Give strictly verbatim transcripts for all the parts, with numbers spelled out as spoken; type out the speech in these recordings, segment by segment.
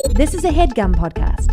This is a HeadGum podcast.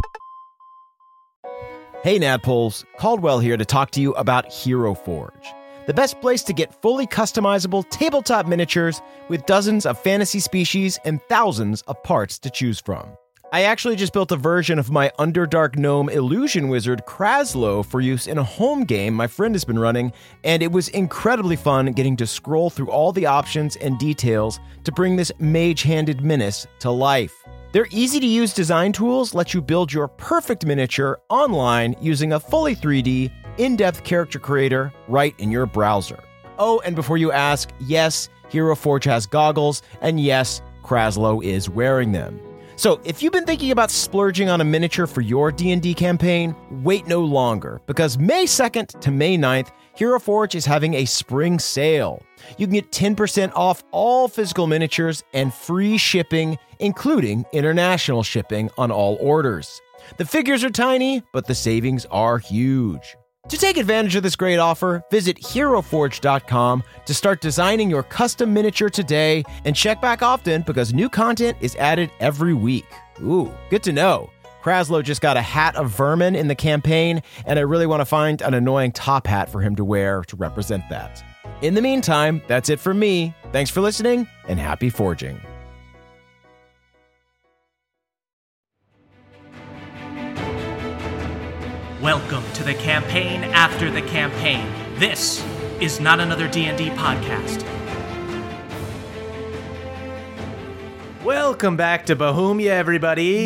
Hey Nadpoles, Caldwell here to talk to you about Hero Forge, the best place to get fully customizable tabletop miniatures with dozens of fantasy species and thousands of parts to choose from. I actually just built a version of my Underdark Gnome illusion wizard Kraslow for use in a home game my friend has been running, and it was incredibly fun getting to scroll through all the options and details to bring this mage-handed menace to life. Their easy-to-use design tools let you build your perfect miniature online using a fully three D, in-depth character creator right in your browser. Oh, and before you ask, yes, Hero Forge has goggles, and yes, Kraslow is wearing them. So if you've been thinking about splurging on a miniature for your D and D campaign, wait no longer, because May second to May ninth, Hero Forge is having a spring sale. You can get ten percent off all physical miniatures and free shipping, including international shipping on all orders. The figures are tiny, but the savings are huge. To take advantage of this great offer, visit hero forge dot com to start designing your custom miniature today, and check back often because new content is added every week. Ooh, good to know. Kraslow just got a hat of vermin in the campaign, and I really want to find an annoying top hat for him to wear to represent that. In the meantime, that's it from me. Thanks for listening, and happy forging. Welcome to the campaign after the campaign. This is not another D and D podcast. Welcome back to Bohemia, everybody.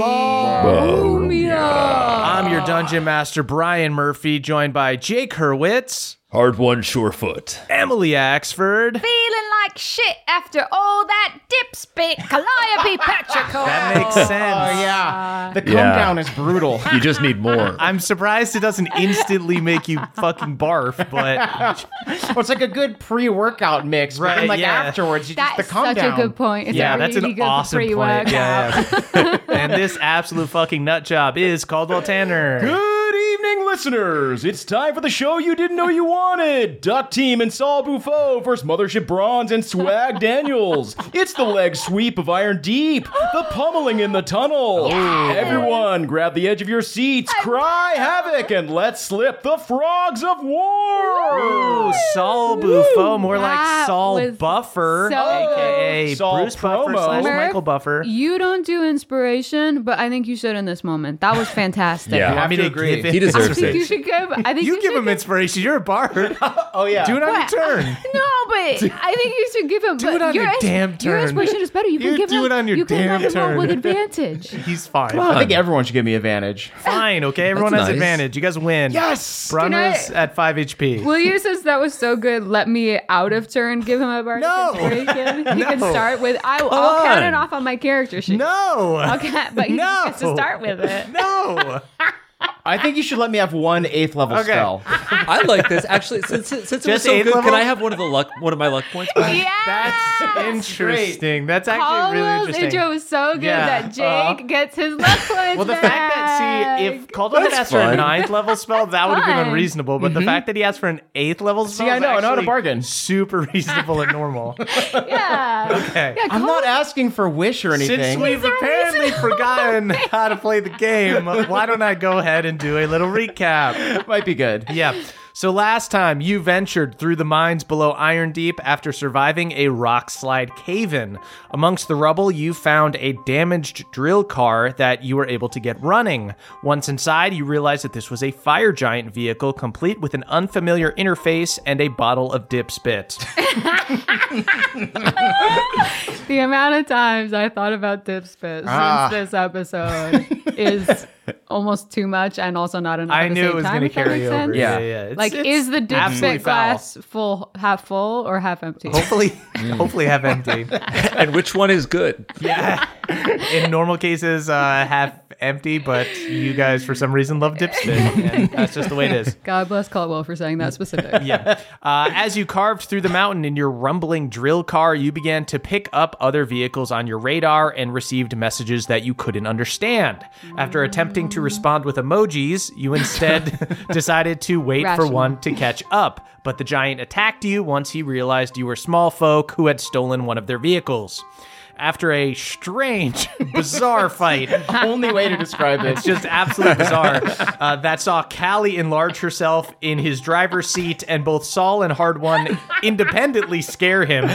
Bohemia! I'm your Dungeon Master, Brian Murphy, joined by Jake Hurwitz, Hard one, Surefoot. Emily Axford. Feeling like shit after all that dip spit, Calliope Petrichor. That makes sense. Oh, yeah. The come Yeah. down is brutal. You just need more. I'm surprised it doesn't instantly make you fucking barf, but Well, it's like a good pre-workout mix, but then Right, like yeah. afterwards, you just That's the come such down. a good point. It's yeah, a that's really an good awesome point. pre-workout. Yeah, yeah. And this absolute fucking nut job is Caldwell Tanner. Good evening, listeners. It's time for the show you didn't know you wanted. Duck Team and Saul Buffo versus Mothership Bronze and Swag Daniels. It's the leg sweep of Iron Deep, the pummeling in the tunnel. Everyone, grab the edge of your seats, cry havoc, and let's slip the frogs of war. Ooh, Saul Buffo, more like That Saul was Buffer, so aka Saul Bruce Buffer promo. slash Murph, Michael Buffer. You don't do inspiration, but I think you should in this moment. That was fantastic. Yeah. You want me to to agree. give it? He I deserves think you it. should give. I think You you, give should him inspiration. You're a bard. Oh, yeah. Do it on your What? turn. No, but I think you should give him. Do but it on your your ins- damn Your turn. inspiration is better. You can You give do him. it on your you can damn let him roll turn. with advantage. He's fine. I think everyone should give me advantage. Fine, okay? Everyone has nice. advantage. You guys win. Yes! Brunner's Can I- at five H P. Will you, since that was so good, let me out of turn give him a bardic No. inspiration? He can No. start with. I, I'll count on. it off on my character sheet. No. Okay, but he No. just gets to start with it. No. I think you should let me have one eighth level Okay. spell. I like this. Actually, since, since it was Just so eight good, level? can I have one of the luck, one of my luck points? back? Yeah. That's interesting. That's actually really Caldwell's interesting. intro was so good Yeah. that Jake gets his luck points Well, the fact that, see, if Caldwell had That's asked for a fun. ninth level spell, that would have been Fun. unreasonable. But the fact that he asked for an eighth level spell See, I is know, I know how to actually bargain. super reasonable and normal. yeah, Okay. yeah, I'm not Caldwell- asking for wish or anything. Since we've apparently forgotten how to play the game, why don't I go ahead and do a little recap? Might be good. Yeah. So last time you ventured through the mines below Iron Deep after surviving a rock slide cave-in. Amongst the rubble, you found a damaged drill car that you were able to get running. Once inside, you realized that this was a fire giant vehicle complete with an unfamiliar interface and a bottle of dip spit. The amount of times I thought about dip spit Ah. since this episode is almost too much and also not enough. I at the knew same it was time, going to if that carry makes over. sense. Yeah. Yeah, yeah. It's- Like, it's is the dip absolutely spit foul. glass full, half full, or half empty? Hopefully, hopefully have empty. And which one is good? Yeah. In normal cases, uh, half empty, but you guys, for some reason, love dip spit. And that's just the way it is. God bless Caldwell for saying that specific. Yeah. Uh, as you carved through the mountain in your rumbling drill car, you began to pick up other vehicles on your radar and received messages that you couldn't understand. After attempting to respond with emojis, you instead decided to wait Rational. for one to catch up. But the giant attacked you once he realized you were small folk who had stolen one of their vehicles. After a strange, bizarre fight, Only way to describe it. it's just absolutely bizarre, uh, that saw Callie enlarge herself in his driver's seat, and both Saul and Hard One independently scare him.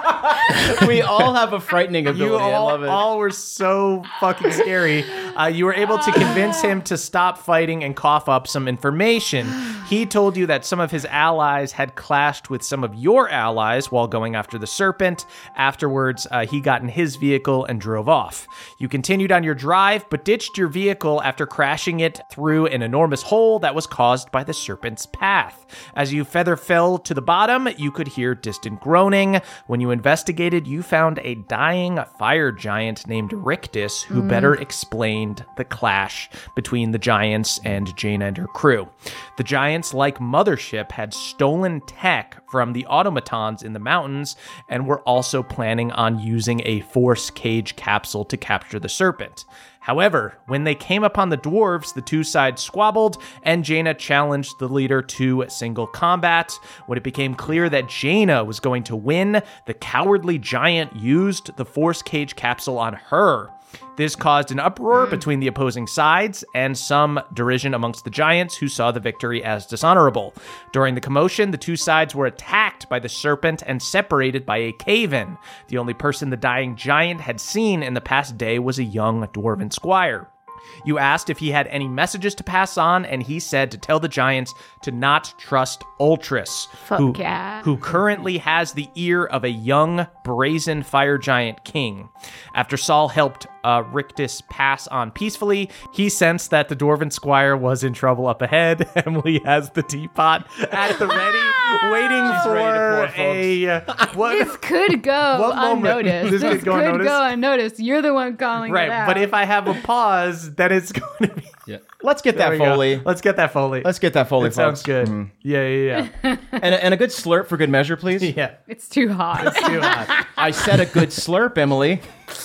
We all have a frightening ability. You all, I love it. all were so fucking scary. Uh, you were able to convince him to stop fighting and cough up some information. He told you that some of his allies had clashed with some of your allies while going after the serpent. Afterwards, uh, he got in his vehicle and drove off. You continued on your drive, but ditched your vehicle after crashing it through an enormous hole that was caused by the serpent's path. As you feather fell to the bottom, you could hear distant groaning. When you investigated, you found a dying fire giant named Rictus, who mm. better explained the clash between the giants and Jaina and her crew. The giants, like Mothership, had stolen tech from the automatons in the mountains and were also planning on using a force cage capsule to capture the serpent. However, when they came upon the dwarves, the two sides squabbled, and Jaina challenged the leader to single combat. When it became clear that Jaina was going to win, the cowardly giant used the force cage capsule on her. This caused an uproar between the opposing sides and some derision amongst the giants, who saw the victory as dishonorable. During the commotion, the two sides were attacked by the serpent and separated by a cave-in. The only person the dying giant had seen in the past day was a young dwarven squire. You asked if he had any messages to pass on, and he said to tell the giants to not trust Ultras, Fuck who, yeah. who currently has the ear of a young, brazen fire giant king. After Saul helped uh, Rictus pass on peacefully, he sensed that the dwarven squire was in trouble up ahead. Emily has the teapot at the ready, waiting She's for ready to pour, a... Uh, what, This could go What moment? unnoticed. This This, could go could unnoticed? go unnoticed. You're the one calling right, it out. but if I have a pause, then it's going to be... Yeah. Let's get There that we go. Foley. Let's get that Foley. Let's get that Foley, It sounds folks. good. Mhm. Yeah, yeah, yeah. And, a, and a good slurp for good measure, please. yeah. It's too hot. It's too hot. I said a good slurp, Emily.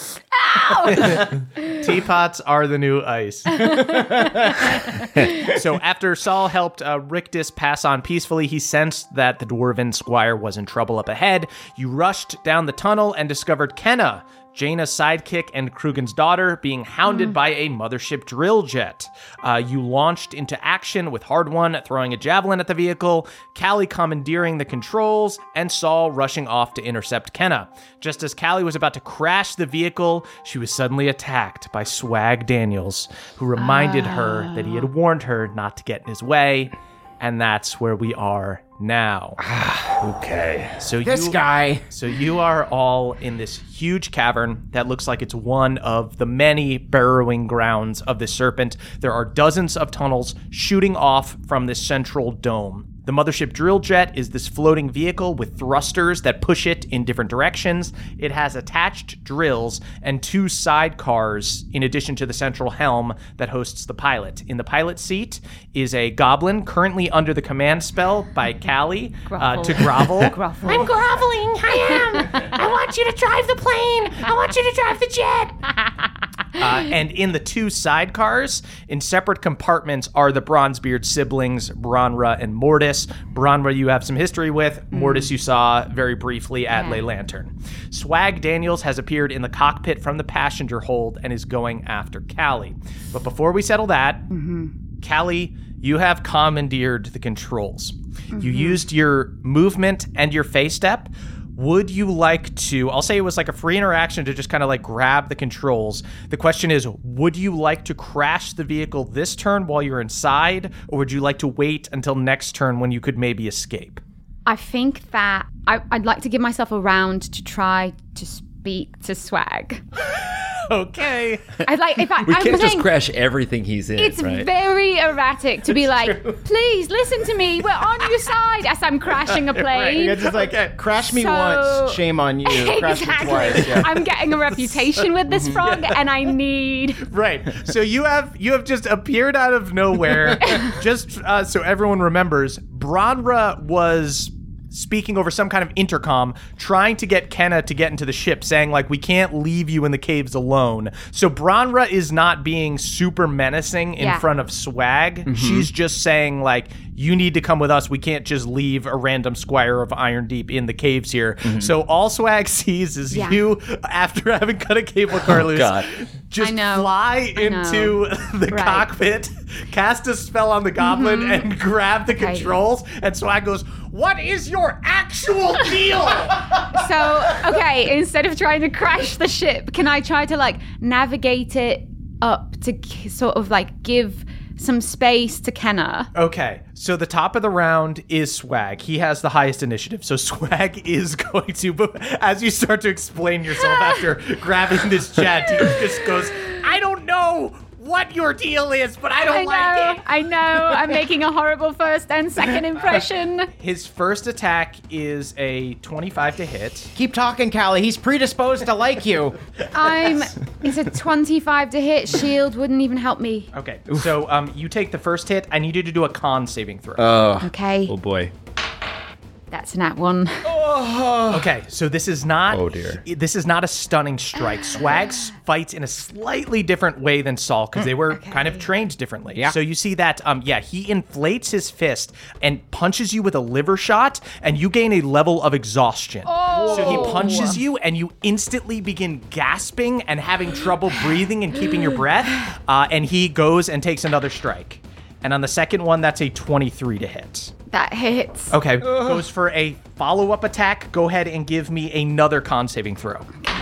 Teapots are the new ice. So after Saul helped uh, Rictus pass on peacefully, he sensed that the dwarven squire was in trouble up ahead. You rushed down the tunnel and discovered Kenna, Jaina's sidekick and Krugen's daughter, being hounded mm. by a mothership drill jet. Uh, you launched into action with Hard One throwing a javelin at the vehicle, Callie commandeering the controls, and Saul rushing off to intercept Kenna. Just as Callie was about to crash the vehicle, she was suddenly attacked by Swag Daniels, who reminded oh. her that he had warned her not to get in his way. And that's where we are now. Okay. So This you, guy. So you are all in this huge cavern that looks like it's one of the many burrowing grounds of the serpent. There are dozens of tunnels shooting off from this central dome. The mothership drill jet is this floating vehicle with thrusters that push it in different directions. It has attached drills and two sidecars in addition to the central helm that hosts the pilot. In the pilot seat is a goblin currently under the command spell by Callie uh, to grovel. Grovel. I'm groveling. I am. I want you to drive the plane. I want you to drive the jet. Uh, and in the two sidecars, in separate compartments, are the Bronzebeard siblings, Bronra and Mortis. Bronra you have some history with. Mm. Mortis you saw very briefly at yeah. Ley Lantern. Swag Daniels has appeared in the cockpit from the passenger hold and is going after Callie. But before we settle that, mm-hmm. Callie, you have commandeered the controls. Mm-hmm. You used your movement and your face step. Would you like to, I'll say it was like a free interaction to just kind of like grab the controls. The question is, would you like to crash the vehicle this turn while you're inside, or would you like to wait until next turn when you could maybe escape? I think that I, I'd like to give myself a round to try to speak to Swag. Okay. I'd like, if I, we I'm can't just saying, crash everything he's in, It's right? very erratic to be It's like, true. please listen to me. We're on your side as I'm crashing a plane. You're just like, Okay. crash me So- once, shame on you. Crash me Exactly. twice. Yeah. I'm getting a reputation with this frog, and I need. Right. So you have you have just appeared out of nowhere. Just uh, so everyone remembers, Bronra was speaking over some kind of intercom, trying to get Kenna to get into the ship, saying, like, we can't leave you in the caves alone. So Branra is not being super menacing in Yeah. front of Swag. Mm-hmm. She's just saying, like, you need to come with us. We can't just leave a random squire of Iron Deep in the caves here. Mm-hmm. So all Swag sees is Yeah. you, after having cut a cable car loose, God. just I know. fly I know. into the Right. cockpit, cast a spell on the goblin, Mm-hmm. and grab the Okay. controls. And Swag goes, what is your actual deal? So, okay, instead of trying to crash the ship, can I try to like navigate it up to k- sort of like give some space to Kenna? Okay, so the top of the round is Swag. He has the highest initiative. So Swag is going to, but as you start to explain yourself after grabbing this jet, he just goes, I don't know what your deal is, but I don't I know, like it. I know. I'm making a horrible first and second impression. His first attack is a twenty-five to hit. Keep talking, Callie. He's predisposed to like you. I'm. It's a twenty-five to hit. Shield wouldn't even help me. Okay, so um, you take the first hit. I need you to do a con saving throw. Oh, Okay, oh boy. that's an at one. Okay, so this is not. Oh, dear. This is not a stunning strike. Swags fights in a slightly different way than Saul because they were kind of trained differently. Yeah. So you see that, um, yeah, he inflates his fist and punches you with a liver shot, and you gain a level of exhaustion. Oh. So he punches you, and you instantly begin gasping and having trouble breathing and keeping your breath. Uh, and he goes and takes another strike. And on the second one, that's a twenty-three to hit. That hits. Okay, goes for a follow-up attack. Go ahead and give me another con saving throw.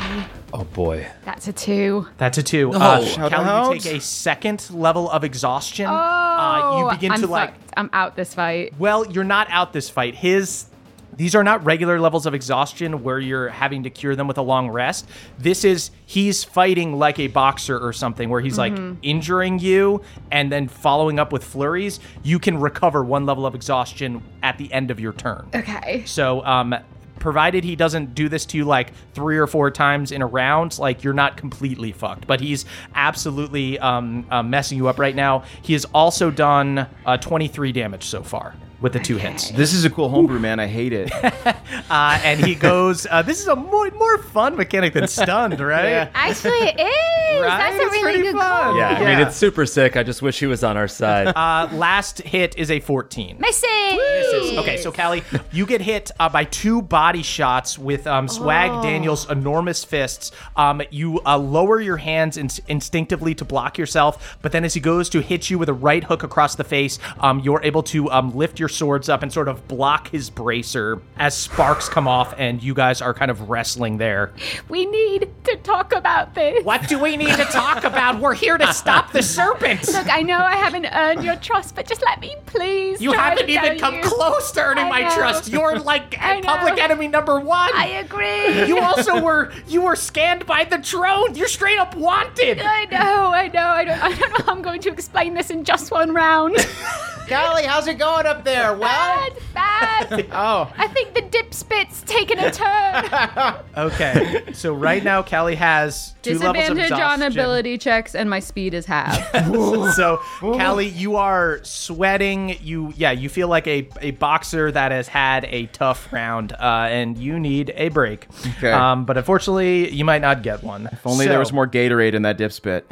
Oh boy. That's a two. That's a two. uh, shout Callie, out. you take a second level of exhaustion. Oh, uh, you begin I'm to like. fucked. I'm out this fight. Well, you're not out this fight. His. These are not regular levels of exhaustion where you're having to cure them with a long rest. This is, he's fighting like a boxer or something where he's Mm-hmm. like injuring you and then following up with flurries. You can recover one level of exhaustion at the end of your turn. Okay. So, um, provided he doesn't do this to you like three or four times in a round, like you're not completely fucked. But he's absolutely um, uh, messing you up right now. He has also done uh, twenty-three damage so far with the two hits. This is a cool homebrew, man. I hate it. Uh, and he goes, uh, this is a more, more fun mechanic than stunned, right? Yeah. Actually, it is. Right? That's a It's really pretty good fun. call. Yeah, I Yeah. mean, it's super sick. I just wish he was on our side. Uh, last hit is a fourteen. Missing. Misses. Okay, so Callie, you get hit uh, by two body shots with um, Swag Oh. Daniel's enormous fists. Um, you uh, lower your hands in- instinctively to block yourself, but then as he goes to hit you with a right hook across the face, um, you're able to um, lift your swords up and sort of block his bracer as sparks come off, and you guys are kind of wrestling there. We need to talk about this. What do we need to talk about? We're here to stop the serpent. Look, I know I haven't earned your trust, but just let me please. You try haven't to even tell come you. close to earning I my know. trust. You're like I know. public enemy number one. I agree. You also were you were scanned by the drone. You're straight up wanted. I know, I know. I don't. I don't know how I'm going to explain this in just one round. Callie, how's it going up there? Well, Bad, bad. oh, I think the dip spit's taken a turn. Okay, so right now Callie has two levels of Disadvantage on exhaustion. ability checks, and my speed is half. So, Callie, you are sweating. You, yeah, you feel like a, a boxer that has had a tough round, uh, and you need a break. Okay. Um, but unfortunately, you might not get one. if only there was more Gatorade in that dip spit.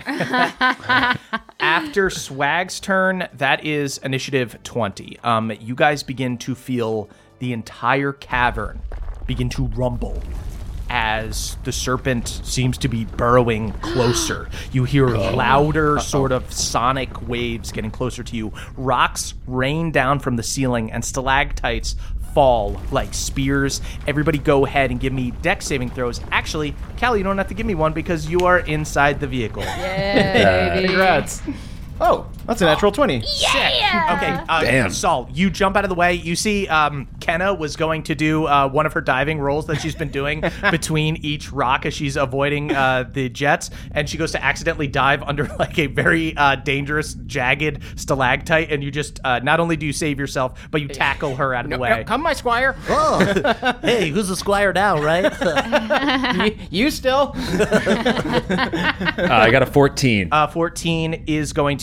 After Swag's turn, that is initiative twenty. Um, you guys begin to feel the entire cavern begin to rumble as the serpent seems to be burrowing closer. You hear louder sort of sonic waves getting closer to you. Rocks rain down from the ceiling and stalactites fall like spears. Everybody go ahead and give me dex saving throws. Actually, Callie, you don't have to give me one because you are inside the vehicle. Yeah, baby. Congrats. Oh, that's a natural twenty. Yeah. Okay, uh, Damn. Saul, you jump out of the way. You see um, Kenna was going to do uh, one of her diving rolls that she's been doing between each rock as she's avoiding uh, the jets, and she goes to accidentally dive under like a very uh, dangerous, jagged stalactite, and you just, uh, not only do you save yourself, but you tackle her out of the way. No, come, my squire. Hey, who's the squire now, right? you, you still? Uh, I got a fourteen. Uh, fourteen is going to fail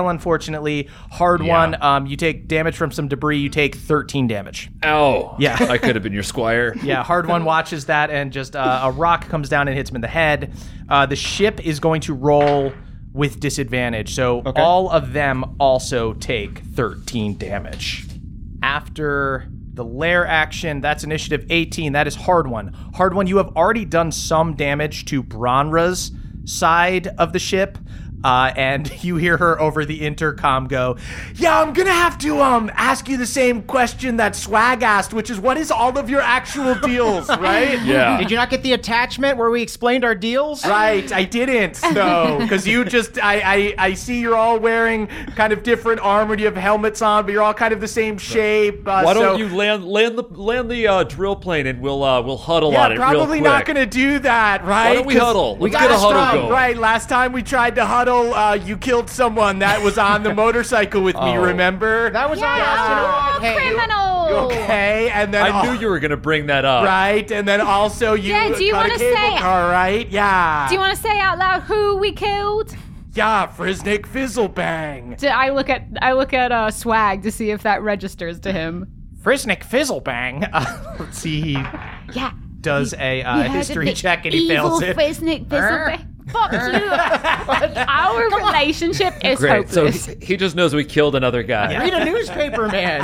unfortunately. Hard Yeah. one, um, you take damage from some debris. You take thirteen damage. Ow. Yeah. I could have been your squire. Yeah, hard one watches that, and just uh, a rock comes down and hits him in the head. Uh, the ship is going to roll with disadvantage, so all of them also take thirteen damage. After the lair action, that's initiative eighteen. That is hard one. Hard one, you have already done some damage to Bronra's side of the ship. Uh, and you hear her over the intercom go, yeah, I'm gonna have to um ask you the same question that Swag asked, which is, what is all of your actual deals, right? Yeah. Did you not get the attachment where we explained our deals? Right, I didn't, though, because you just, I, I I see you're all wearing kind of different armor, you have helmets on, but you're all kind of the same shape. Uh, Why so, don't you land land the land the uh, drill plane and we'll uh, we'll huddle Yeah, on it real quick. probably not gonna do that, right? Why don't we 'Cause huddle? We Let's got get a huddle strong, going. right? Last time we tried to huddle, uh, you killed someone that was on the motorcycle with me, Oh. remember? That was Yeah, on us. Hey, criminal. Okay, and then I knew you were gonna bring that up. right, and then also you Yeah, do you got a wanna cable say- car, right? Yeah. Do you want to say out loud who we killed? Yeah, Friznik Fizzlebang. Do I look at I look at uh, Swag to see if that registers to him. Friznik Fizzlebang. Uh, let's see, he Yeah. does a uh, You heard of history the check and he evil fails it. Friznik Fizzlebang. Fuck you. Our relationship is Great. So hopeless. he, he just knows we killed another guy. Read a newspaper, man.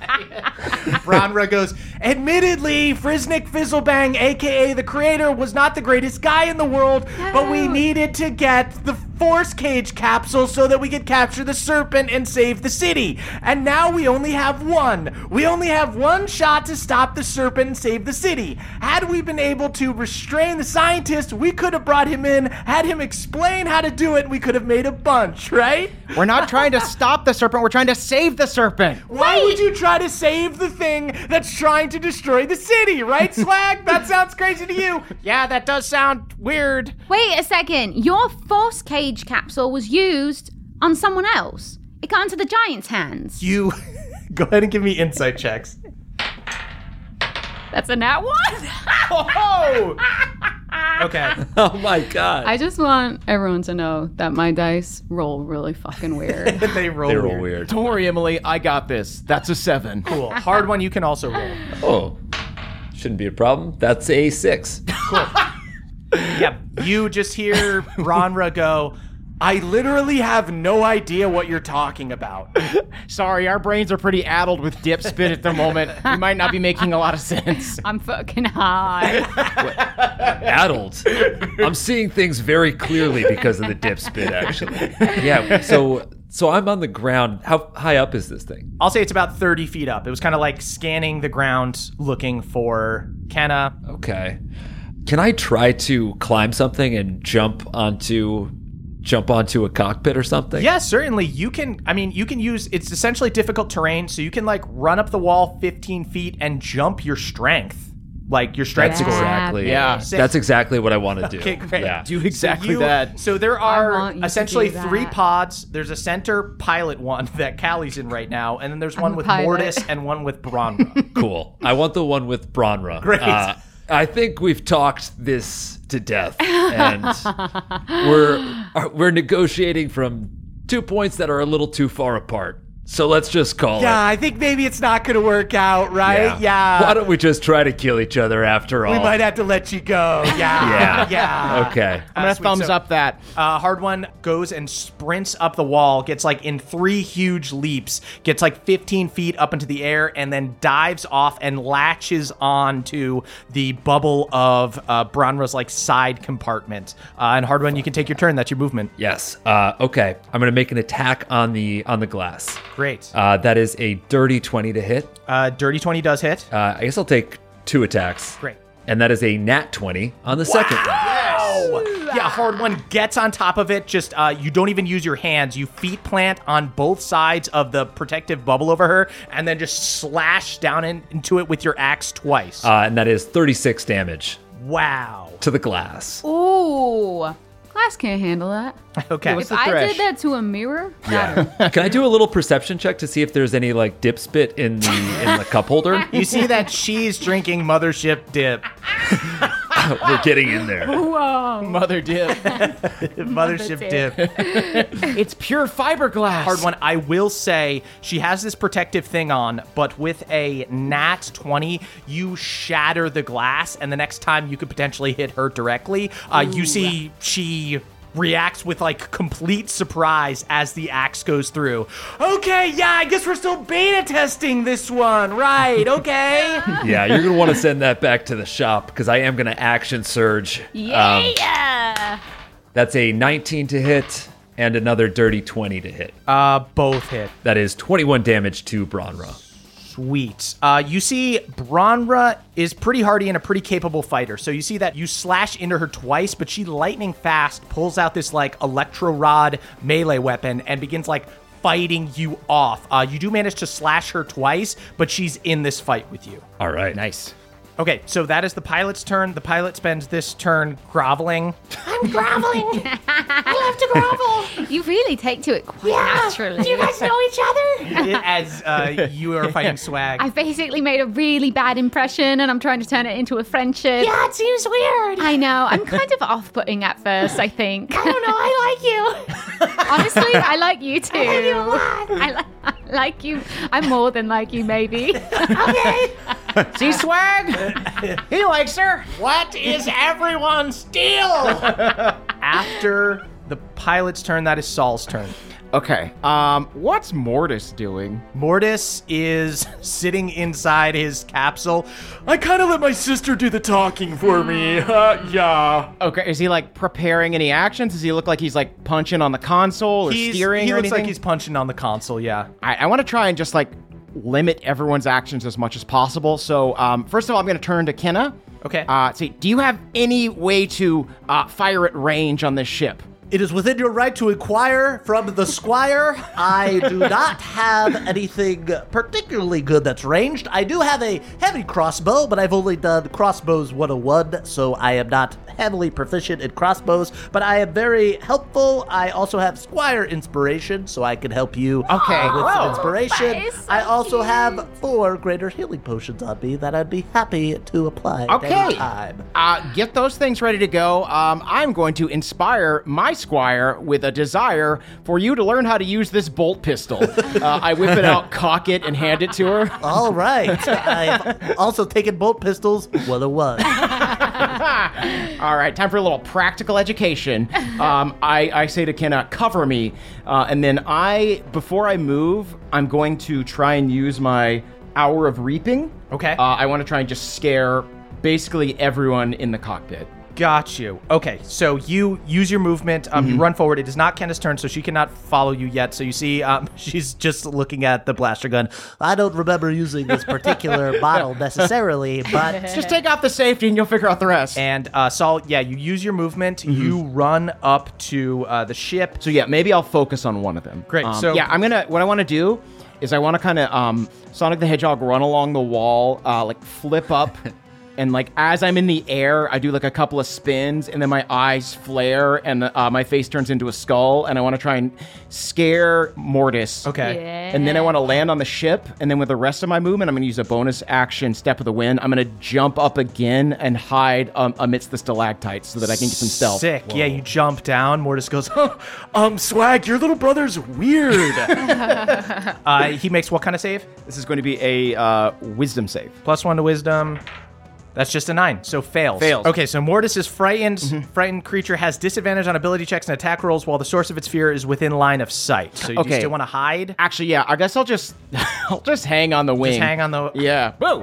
Bronra goes, admittedly, Friznik Fizzlebang, aka the creator, was not the greatest guy in the world, but we needed to get the force cage capsule so that we could capture the serpent and save the city. And now we only have one. We only have one shot to stop the serpent and save the city. Had we been able to restrain the scientist, we could have brought him in, had him explain how to do it, and we could have made a bunch, right? We're not trying to stop the serpent. We're trying to save the serpent. Why would you try to save the thing that's trying to destroy the city, right, Swag? That sounds crazy to you. Yeah, that does sound weird. Wait a second. Your force cage capsule was used on someone else. It got into the giant's hands. You go ahead and give me insight checks. That's a nat one. Oh! Okay. Oh my god. I just want everyone to know that my dice roll really fucking weird. they roll they roll weird. weird. Don't worry, Emily. I got this. That's a seven. Cool. Hard one you can also roll. Oh, shouldn't be a problem. That's a six. Yeah, you just hear Bronra go, I literally have no idea what you're talking about. Sorry, our brains are pretty addled with dip spit at the moment. We might not be making a lot of sense. I'm fucking high. Addled. I'm seeing things very clearly because of the dip spit, actually. Yeah. So so I'm on the ground. How high up is this thing? I'll say it's about thirty feet up. It was kind of like scanning the ground looking for Kenna. Okay. Can I try to climb something and jump onto jump onto a cockpit or something? Yeah, certainly. You can, I mean, you can use, it's essentially difficult terrain, so you can like run up the wall fifteen feet and jump your strength. Like your strength That's score. exactly. Yeah. That's exactly what I want to do. Okay, great. Yeah. Do exactly You- that. So there I are want you to essentially do that. three pods. There's a center pilot one that Callie's in right now, and then there's one a with pilot. Mortis and one with Bronra. Cool. I want the one with Bronra. Great. Uh, I think we've talked this to death, and we're we're negotiating from two points that are a little too far apart. So let's just call Yeah, it. I think maybe it's not going to work out, right? Yeah. Why don't we just try to kill each other after all? we might have to let you go. Yeah. Yeah. Yeah. Okay. I'm gonna sweet. thumbs So- up that. Uh, hard one goes and sprints up the wall, gets like in three huge leaps, gets like fifteen feet up into the air, and then dives off and latches onto the bubble of uh, Bronra's like side compartment. Uh, and hard one, you can take your turn. That's your movement. Yes. Uh, okay. I'm gonna make an attack on the on the glass. Great. Uh, that is a dirty twenty to hit. Uh, Dirty twenty does hit. Uh, I guess I'll take two attacks. Great. And that is a nat twenty on the second one. Oh, yeah, hard one gets on top of it. Just uh, you don't even use your hands. You feet plant on both sides of the protective bubble over her, and then just slash down in, into it with your axe twice. Uh, and that is thirty-six damage wow. to the glass. Ooh. Glass can't handle that. Okay. If I thresh? did that to a mirror, Yeah. Can I do a little perception check to see if there's any like dip spit in the in the cup holder? You see that she's drinking mothership dip. We're getting in there. Whoa. Mother dip. Mothership dip. It's pure fiberglass. Hard one. I will say she has this protective thing on, but with a nat twenty, you shatter the glass, and the next time you could potentially hit her directly. Uh, you see she reacts with like complete surprise as the axe goes through. Okay, yeah, I guess we're still beta testing this one, right? Okay. Yeah, you're going to want to send that back to the shop because I am going to action surge. Yeah. Um, that's a nineteen to hit and another dirty twenty to hit. Uh, both hit. That is twenty-one damage to Bronra. Sweet. Uh, you see, Bronra is pretty hardy and a pretty capable fighter. So you see that you slash into her twice, but she lightning fast pulls out this like electro rod melee weapon and begins like fighting you off. Uh, you do manage to slash her twice, but she's in this fight with you. All right. Nice. Okay, so that is the pilot's turn. The pilot spends this turn groveling. I'm groveling. I love to grovel. You really take to it quite naturally. Do you guys know each other? As uh, you are fighting Swag. I've basically made a really bad impression and I'm trying to turn it into a friendship. Yeah, it seems weird. I know. I'm kind of off-putting at first, I think. I don't know. I like you. Honestly, I like you too. I like you a lot. I, li- I like you. I'm more than like you, maybe. Okay. See, Swag? He likes her. What is everyone's deal? After the pilot's turn, that is Saul's turn. Okay. Um, what's Mortis doing? Mortis is sitting inside his capsule. I kind of let my sister do the talking for me. Uh, yeah. Okay. Is he like preparing any actions? Does he look like he's like punching on the console or He's, steering he or looks anything? like he's punching on the console, yeah. I, I want to try and just like limit everyone's actions as much as possible. So um, first of all, I'm going to turn to Kenna. Okay. Uh, see, do you have any way to uh, fire at range on this ship? It is within your right to inquire from the squire. I do not have anything particularly good that's ranged. I do have a heavy crossbow, but I've only done crossbows one oh one, so I am not heavily proficient in crossbows, but I am very helpful. I also have squire inspiration, so I can help you Okay. uh, with some Whoa. inspiration. That is so I also cute. have four greater healing potions on me that I'd be happy to apply at Okay. any time. Uh, get those things ready to go. Um, I'm going to inspire my squire with a desire for you to learn how to use this bolt pistol. uh, I whip it out, cock it, and hand it to her. All right. I've also taken bolt pistols one oh one. All right, time for a little practical education. Um, I, I say to Kenna, cover me. Uh, and then I, before I move, I'm going to try and use my Hour of Reaping. Okay. Uh, I want to try and just scare basically everyone in the cockpit. Got you. Okay, so you use your movement. Um, You run forward. It is not Kenna's turn, so she cannot follow you yet. So you see um, she's just looking at the blaster gun. I don't remember using this particular model necessarily, but Just take off the safety and you'll figure out the rest. And uh, Saul, yeah, you use your movement. You run up to uh, the ship. So yeah, maybe I'll focus on one of them. Great, Um, so- yeah, I'm gonna. What I want to do is I want to kind of um, Sonic the Hedgehog run along the wall, uh, like flip up, and like as I'm in the air, I do like a couple of spins, and then my eyes flare, and uh, my face turns into a skull, and I want to try and scare Mortis. Okay. Yeah. And then I want to land on the ship, and then with the rest of my movement, I'm going to use a bonus action, Step of the Wind. I'm going to jump up again and hide um, amidst the stalactites so that I can get some stealth. Sick. Yeah, you jump down. Mortis goes, oh, um, Swag, your little brother's weird. uh, he makes what kind of save? This is going to be a uh, Wisdom save. Plus one to wisdom. That's just a nine, so fails. Fails. Okay, so Mortis is frightened. Frightened creature has disadvantage on ability checks and attack rolls while the source of its fear is within line of sight. So you Okay. still want to hide? Actually, yeah, I guess I'll just I'll just hang on the wing. Just hang on the... Yeah. Whoa.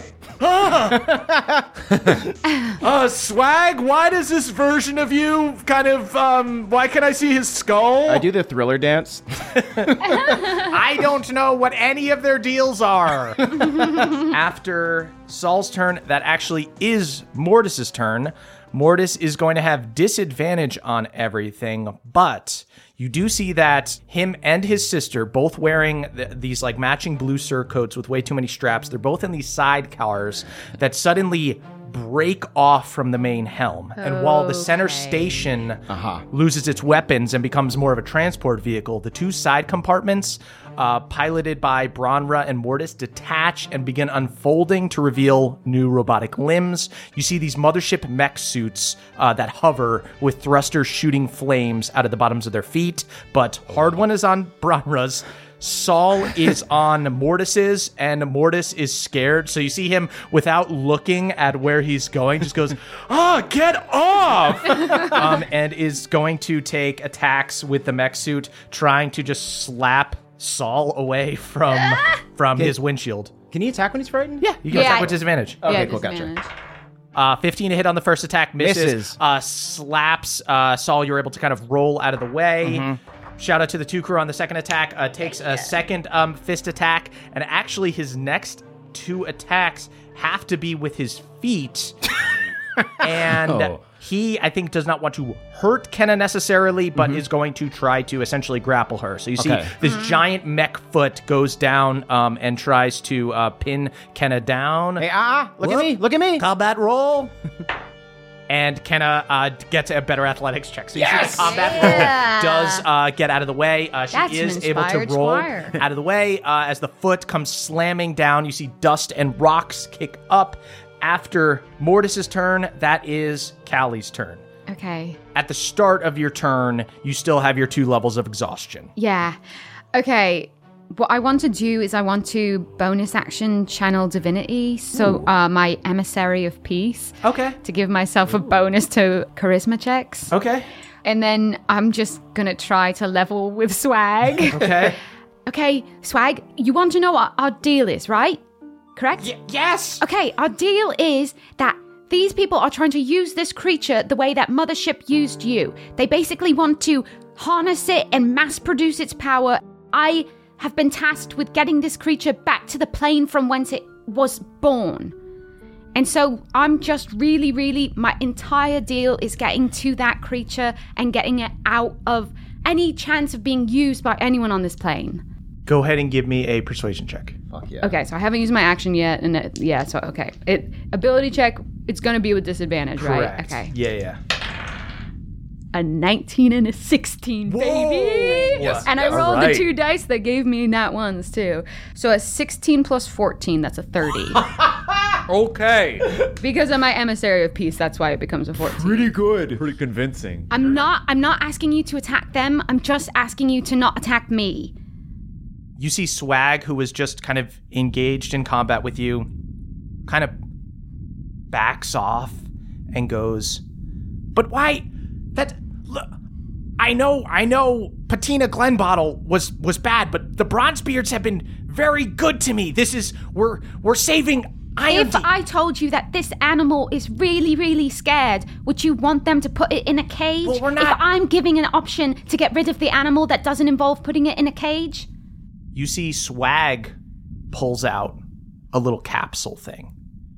Uh, Swag, why does this version of you kind of, um, why can I see his skull? I do the Thriller dance. I don't know what any of their deals are. After Saul's turn, that actually is Mortis's turn. Mortis is going to have disadvantage on everything, but you do see that him and his sister, both wearing th- these like matching blue surcoats with way too many straps, they're both in these side cars that suddenly break off from the main helm. And while the center Okay. station Uh-huh. loses its weapons and becomes more of a transport vehicle, the two side compartments, uh, piloted by Bronra and Mortis, detach and begin unfolding to reveal new robotic limbs. You see these mothership mech suits uh, that hover with thrusters shooting flames out of the bottoms of their feet, but Hard One is on Bronra's. Saul is on Mortis's, and Mortis is scared. So you see him, without looking at where he's going, just goes, "Ah, oh, get off!" um, and is going to take attacks with the mech suit, trying to just slap Saul away from from his windshield. Can he attack when he's frightened? Yeah, you can Yeah, attack I- with disadvantage. Okay, yeah, cool, gotcha. disadvantage. Uh, fifteen to hit on the first attack, misses. Misses. Uh, slaps uh, Saul. You're able to kind of roll out of the way. Mm-hmm. Shout out to the two crew on the second attack. Uh, takes a second um, fist attack, and actually his next two attacks have to be with his feet. and Oh. he, I think, does not want to hurt Kenna necessarily, but is going to try to essentially grapple her. So you see Okay. this giant mech foot goes down um, and tries to uh, pin Kenna down. Hey, ah, look at me, look at me. Combat roll. And Kenna uh, gets a better athletics check. So you Yes! see the combat Yeah. roll does uh, get out of the way. Uh, she That's an is able to inspired roll squire. out of the way. Uh, as the foot comes slamming down, you see dust and rocks kick up. After Mortis's turn, that is Callie's turn. Okay. At the start of your turn, you still have your two levels of exhaustion. Yeah. Okay. What I want to do is I want to bonus action channel divinity. So uh, my emissary of peace. Okay. To give myself a bonus to charisma checks. Okay. And then I'm just going to try to level with Swag. Okay. Okay, Swag, you want to know what our deal is, right? Correct? Y- yes. Okay, our deal is that these people are trying to use this creature the way that Mothership used you. They basically want to harness it and mass produce its power. I have been tasked with getting this creature back to the plane from whence it was born. And so I'm just really, really, my entire deal is getting to that creature and getting it out of any chance of being used by anyone on this plane. Go ahead and give me a persuasion check. Fuck yeah. Okay, so I haven't used my action yet, and it, yeah, so okay. It ability check, it's gonna be with disadvantage, Correct. right? Okay. Yeah, yeah. A nineteen and a sixteen, baby. Yes. And I Yes. rolled Alright. the two dice that gave me nat ones too. So a sixteen plus fourteen, that's a thirty. Okay. Because of my emissary of peace, that's why it becomes a fourteen. Pretty good. Pretty convincing. I'm not I'm not asking you to attack them. I'm just asking you to not attack me. You see Swag, who was just kind of engaged in combat with you, kind of backs off and goes, "But why? That look, I know, I know. Patina Glenbottle was was bad, but the Bronzebeards have been very good to me. This is we're we're saving Iron If Deep." I told you that this animal is really, really scared, would you want them to put it in a cage? Well, we're not- If I'm giving an option to get rid of the animal that doesn't involve putting it in a cage? You see Swag pulls out a little capsule thing.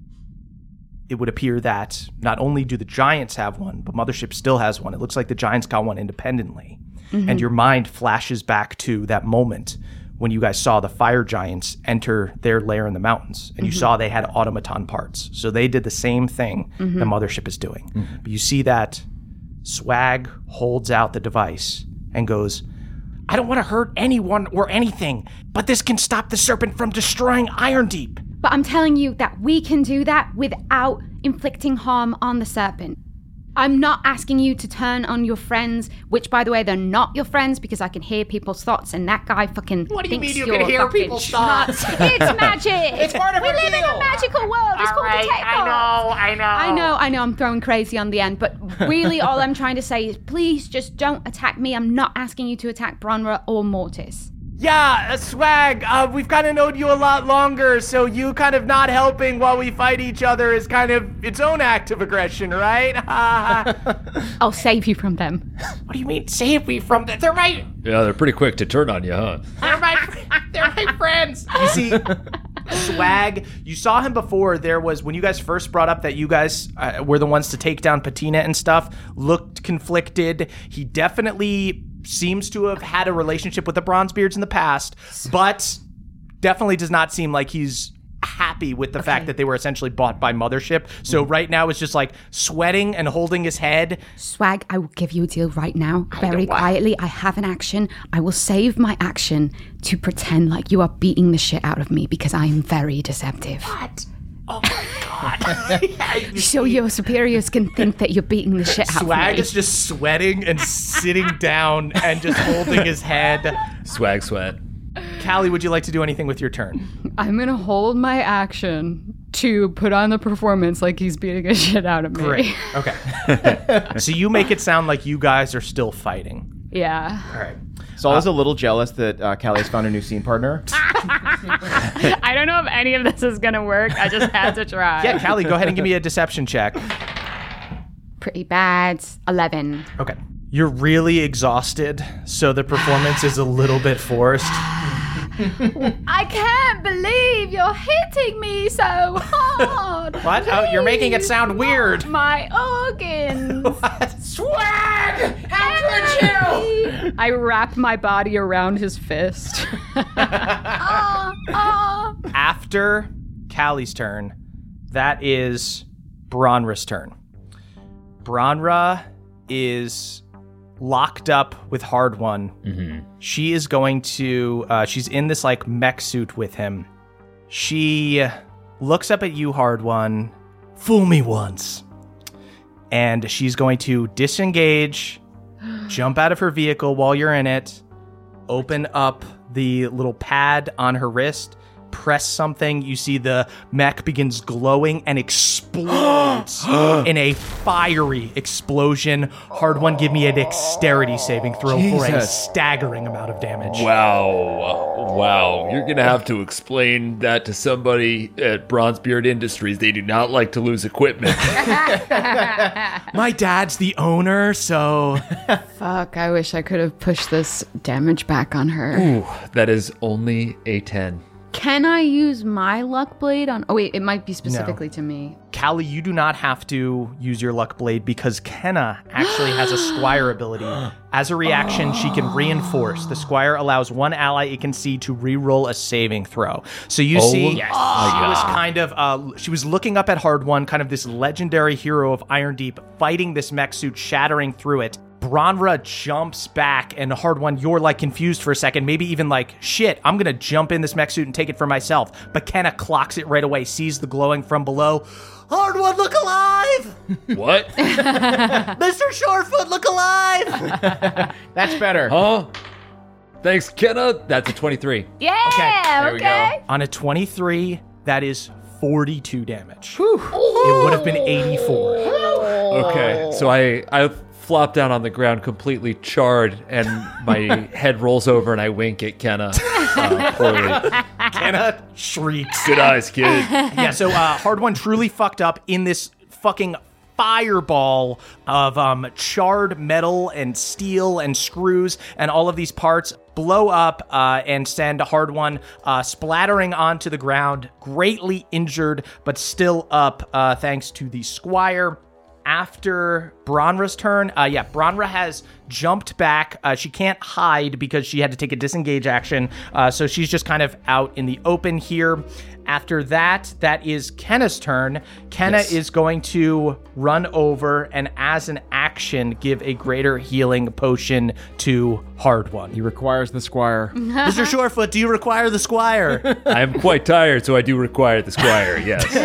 It would appear that not only do the Giants have one, but Mothership still has one. It looks like the Giants got one independently. And your mind flashes back to that moment when you guys saw the Fire Giants enter their lair in the mountains, and you saw they had automaton parts. So they did the same thing the Mothership is doing. But you see that Swag holds out the device and goes, "I don't want to hurt anyone or anything, but this can stop the serpent from destroying Iron Deep." But I'm telling you that we can do that without inflicting harm on the serpent. I'm not asking you to turn on your friends, which, by the way, they're not your friends because I can hear people's thoughts, and that guy fucking What do you thinks mean you you're can hear fucking people's nuts. thoughts? It's magic. It's part of we our live in deal. a magical world. It's All called right, Detect I Thoughts. know, I know. I know, I know, I'm throwing crazy on the end, but really all I'm trying to say is please just don't attack me. I'm not asking you to attack Bronra or Mortis. Yeah, uh, Swag, uh, we've kind of known you a lot longer, so you kind of not helping while we fight each other is kind of its own act of aggression, right? I'll save you from them. What do you mean save me from that? They're my, Yeah, they're pretty quick to turn on you, huh? they're my, they're my friends. You see, Swag, you saw him before. There was, when you guys first brought up that you guys uh, were the ones to take down Patina and stuff, looked conflicted. He definitely seems to have had a relationship with the Bronzebeards in the past, but definitely does not seem like he's happy with the fact that they were essentially bought by Mothership. So right now is just like sweating and holding his head. Swag, I will give you a deal right now. Very quietly, I have an action. I will save my action to pretend like you are beating the shit out of me because I am very deceptive. What? Oh my god. So your superiors can think that you're beating the shit out Swag of me. is just sweating and sitting down and just holding his head. Swag sweat. Callie, would you like to do anything with your turn? I'm gonna hold my action to put on the performance like he's beating a shit out of me. Great. Okay. So you make it sound like you guys are still fighting. Yeah. All right. So I was a little jealous that uh, Callie has found a new scene partner. I don't know if any of this is gonna work. I just had to try. Yeah, Callie, go ahead and give me a deception check. Pretty bad. eleven. Okay. You're really exhausted, so the performance is a little bit forced. I can't believe you're hitting me so hard. What? Oh, you're making it sound weird. My organs. Swag! How could you? I wrap my body around his fist. Ah, ah. After Callie's turn, that is Bronra's turn. Bronra is locked up with Hard One. Mm-hmm. She is going to, uh, she's in this like mech suit with him. She looks up at you, Hard One. Fool me once. And she's going to disengage, jump out of her vehicle while you're in it, open up the little pad on her wrist, press something. You see the mech begins glowing and explodes in a fiery explosion. Hard One, give me a dexterity saving throw for a Jesus. staggering amount of damage. Wow. Wow. You're going to have to explain that to somebody at Bronzebeard Industries. They do not like to lose equipment. My dad's the owner, so... Fuck, I wish I could have pushed this damage back on her. Ooh, that is only a ten. Can I use my luck blade on... Oh, wait, it might be specifically to me. Callie, you do not have to use your luck blade because Kenna actually has a Squire ability. As a reaction, she can reinforce. The Squire allows one ally it can see to re-roll a saving throw. So you Oh, see, yes. she was kind of, uh, she was looking up at Hard One, kind of this legendary hero of Iron Deep, fighting this mech suit, shattering through it. Bronra jumps back, and Hard One, you're like confused for a second, maybe even like, shit, I'm gonna jump in this mech suit and take it for myself. But Kenna clocks it right away, sees the glowing from below. Hard One, look alive! What? Mister Shorefoot, look alive! That's better. Huh? Thanks, Kenna. That's a twenty-three. Yeah, there we okay. On a twenty-three, that is forty-two damage. It would have been eighty-four. Okay, so I I flop down on the ground completely charred, and my head rolls over, and I wink at Kenna uh, poorly. Kenna shrieks. Good eyes, kid. Yeah, so uh, Hard One truly fucked up in this fucking fireball of um, charred metal and steel and screws, and all of these parts blow up uh, and send Hard One uh, splattering onto the ground, greatly injured, but still up uh, thanks to the Squire. After Bronra's turn, uh, yeah, Bronra has jumped back. Uh, she can't hide because she had to take a disengage action, uh, so she's just kind of out in the open here. After that, that is Kenna's turn. Kenna Yes. is going to run over and, as an action, give a greater healing potion to Hard One. He requires the Squire. Mister Shorefoot, do you require the Squire? I am quite tired, so I do require the Squire,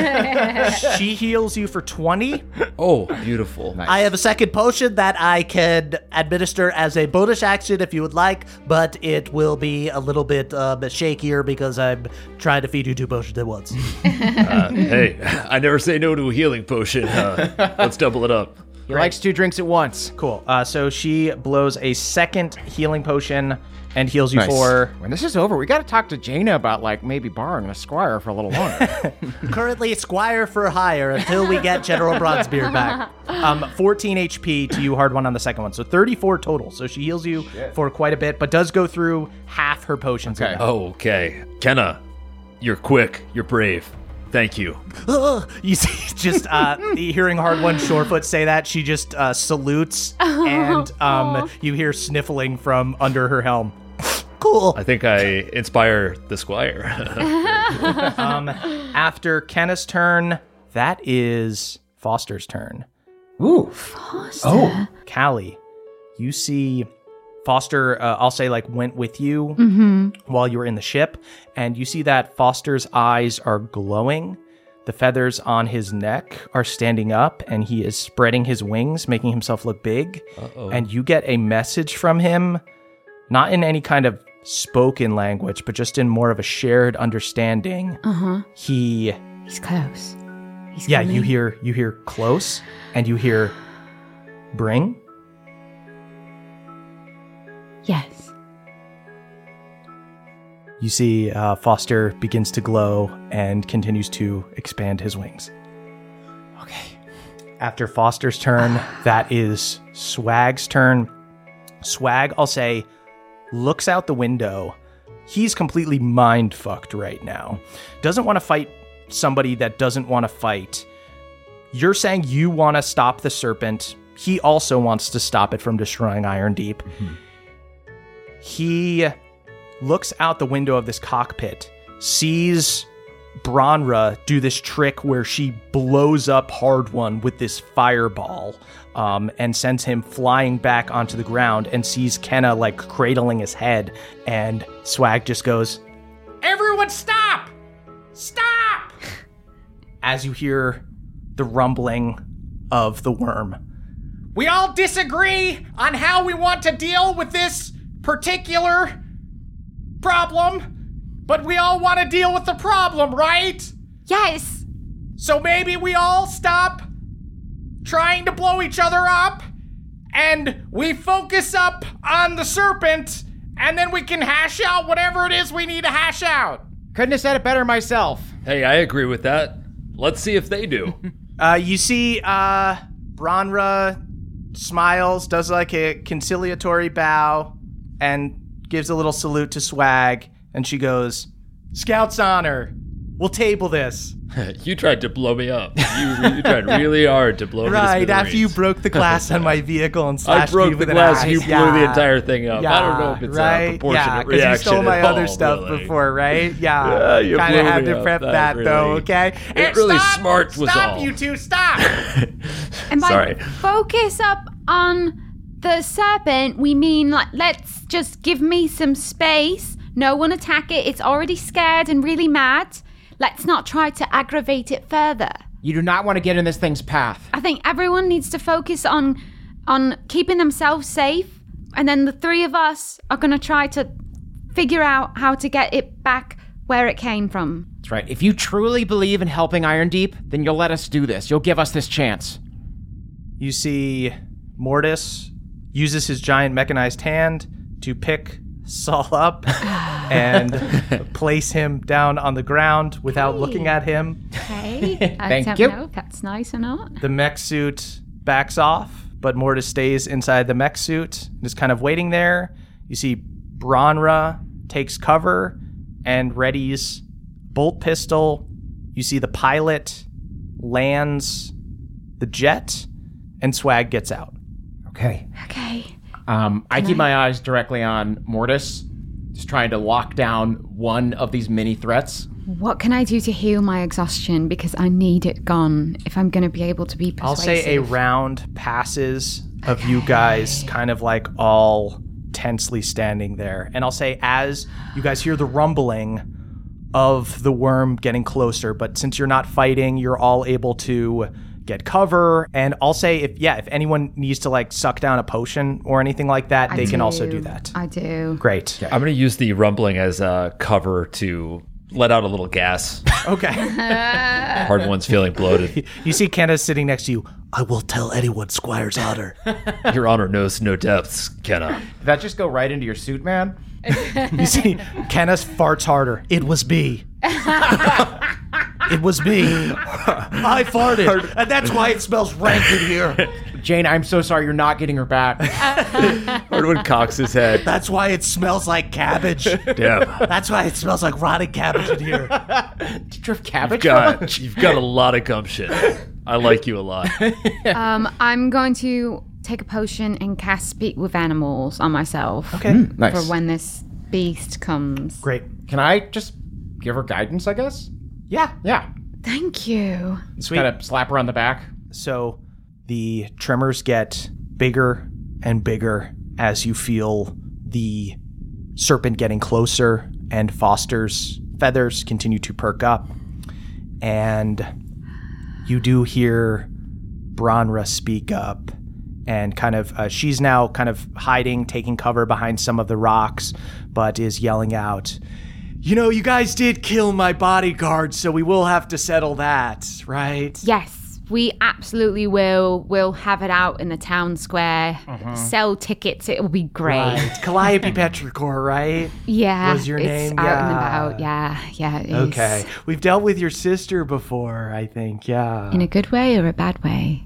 yes. She heals you for twenty. Oh, beautiful. I have a second potion that I can administer as a bonus action if you would like, but it will be a little bit uh, shakier because I'm trying to feed you two potions at once. Uh, hey, I never say no to a healing potion. Uh, let's double it up. He likes two drinks at once. Cool. Uh, so she blows a second healing potion and heals you Nice. for... When this is over, we got to talk to Jaina about like maybe borrowing a Squire for a little longer. Currently, Squire for hire until we get General Bronzebeard back. Um, fourteen H P to you, Hard One, on the second one. So thirty-four total. So she heals you for quite a bit, but does go through half her potions. Okay. of that. Oh, okay. Kenna, you're quick. You're brave. Thank you. You see, just uh, hearing Hard One Shorefoot say that, she just uh, salutes, and um, you hear sniffling from under her helm. Cool. I think I inspire the Squire. Um, After Kenna's turn, that is Foster's turn. Ooh. Foster. Oh. Callie, you see Foster, uh, I'll say, like, went with you Mm-hmm. while you were in the ship, and you see that Foster's eyes are glowing. The feathers on his neck are standing up, and he is spreading his wings, making himself look big. Uh-oh. And you get a message from him, not in any kind of spoken language, but just in more of a shared understanding. Uh-huh. He... He's close. He's Yeah, coming. you hear you hear close, and you hear bring. Yes. You see uh, Foster begins to glow and continues to expand his wings. Okay. After Foster's turn, that is Swag's turn. Swag, I'll say, looks out the window. He's completely mind-fucked right now. Doesn't want to fight somebody that doesn't want to fight. You're saying you want to stop the serpent. He also wants to stop it from destroying Iron Deep. Mm-hmm. He looks out the window of this cockpit, sees Bronra do this trick where she blows up Hard One with this fireball, um, and sends him flying back onto the ground, and sees Kenna like cradling his head, and Swag just goes, "Everyone stop! Stop!" As you hear the rumbling of the worm. We all disagree on how we want to deal with this particular problem, but we all want to deal with the problem, right? Yes. So maybe we all stop trying to blow each other up, and we focus up on the serpent, and then we can hash out whatever it is we need to hash out. Couldn't have said it better myself. Hey, I agree with that. Let's see if they do. Uh, you see, uh, Bronra smiles, does like a conciliatory bow, and gives a little salute to Swag, and she goes, "Scout's honor, we'll table this." You tried to blow me up. You, you tried really hard to blow me to Right, after you smithereens. broke the glass on my vehicle and I slashed me broke the with an glass, axe. you blew Yeah. the entire thing up. Yeah, I don't know if it's right? a proportionate yeah, reaction you stole my at other all, stuff really. before, right? Yeah, Yeah, you kind of blew had me to up. prep That that, though, really- okay? It And really stop, smart was Stop, all. you two, stop! And by Sorry. focus up on the serpent, we mean like let's just give me some space. No one attack it. It's already scared and really mad. Let's not try to aggravate it further. You do not want to get in this thing's path. I think everyone needs to focus on on keeping themselves safe, and then the three of us are going to try to figure out how to get it back where it came from. That's right. If you truly believe in helping Iron Deep, then you'll let us do this. You'll give us this chance. You see Mortis uses his giant mechanized hand to pick Saul up and place him down on the ground without Hey. looking at him. Okay. I Thank don't you. know if that's nice or not. The mech suit backs off, but Mortis stays inside the mech suit, just kind of waiting there. You see Bronra takes cover and readies bolt pistol. You see the pilot lands the jet, and Swag gets out. Okay. Okay. Um, I Can keep I- my eyes directly on Mortis, just trying to lock down one of these mini threats. What can I do to heal my exhaustion? Because I need it gone if I'm going to be able to be persuasive. I'll say a round passes of you guys kind of like all tensely standing there. And I'll say as you guys hear the rumbling of the worm getting closer, but since you're not fighting, you're all able to get cover. And I'll say if, yeah, if anyone needs to like suck down a potion or anything like that, I they can also do. do that. I do. Great. I'm going to use the rumbling as a cover to let out a little gas. Okay. Hard One's feeling bloated. You see Kenna sitting next to you. I will tell anyone, Squire's honor. Your honor knows no depths, Kenna. Did that just go right into your suit, man? You see Kenna farts harder. It was me. It was me. I farted, and that's why it smells rank in here. Jane, I'm so sorry you're not getting her back. Hard One cocks his head. That's why it smells like cabbage. Damn. That's why it smells like rotting cabbage in here. Did you have cabbage? God, you've got a lot of gumption. I like you a lot. Um, I'm going to take a potion and cast Speak with Animals on myself. Okay. Nice. For when this beast comes. Great. Can I just give her guidance, I guess? Yeah. Yeah. Thank you. Sweet. Kind of slap her on the back. So the tremors get bigger and bigger as you feel the serpent getting closer, and Foster's feathers continue to perk up. And you do hear Bronra speak up, and kind of, uh, she's now kind of hiding, taking cover behind some of the rocks, but is yelling out, "You know, you guys did kill my bodyguard, so we will have to settle that, right?" Yes, we absolutely will. We'll have it out in the town square. Sell tickets. It will be great. Right. Calliope Petrichor, right? Yeah. Was your it's name? out Yeah. and about. Yeah. Yeah. It is. Okay. We've dealt with your sister before, I think, yeah. In a good way or a bad way?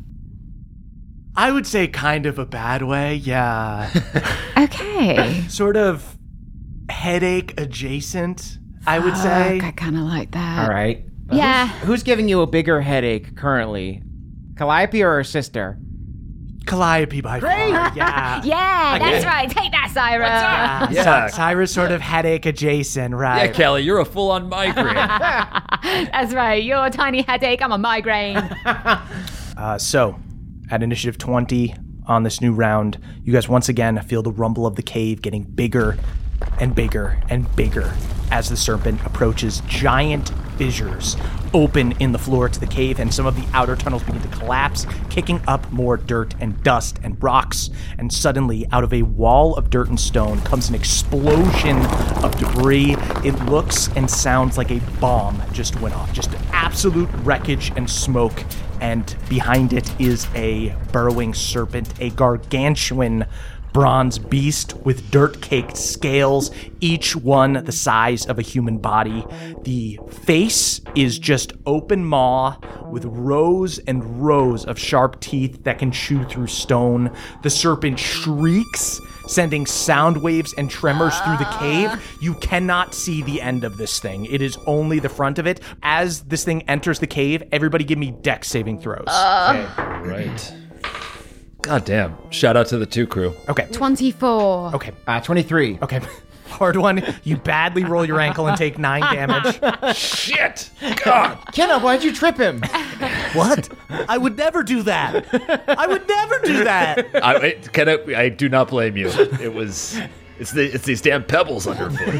I would say kind of a bad way, yeah. Okay. Sort of headache adjacent, I would say. Fuck, I kind of like that. All right. Yeah. Who's giving you a bigger headache currently? Calliope or her sister? Calliope by far, yeah. Yeah, that's right. Take that, Syra. Yeah, Yeah. Cy- Cyrus sort of headache adjacent, right? Yeah, Kelly, you're a full-on migraine. That's right. You're a tiny headache. I'm a migraine. Uh, so, at initiative twenty on this new round, you guys once again feel the rumble of the cave getting bigger and bigger and bigger as the serpent approaches. Giant fissures open in the floor to the cave, and some of the outer tunnels begin to collapse, kicking up more dirt and dust and rocks. And suddenly, out of a wall of dirt and stone comes an explosion of debris. It looks and sounds like a bomb just went off. Just absolute wreckage and smoke. And behind it is a burrowing serpent, a gargantuan bronze beast with dirt-caked scales, each one the size of a human body. The face is just open maw with rows and rows of sharp teeth that can chew through stone. The serpent shrieks, sending sound waves and tremors through the cave. You cannot see the end of this thing. It is only the front of it. As this thing enters the cave, everybody give me dex saving throws. Okay. Right. God damn. Shout out to the two crew. Okay. twenty-four. Okay. Uh, twenty-three. Okay. Hard one. You badly roll your ankle and take nine damage. Shit! God! Kenna, why'd you trip him? What? I would never do that. I would never do that. I, it, can I, I do not blame you. It was... It's, the, it's these damn pebbles underfoot.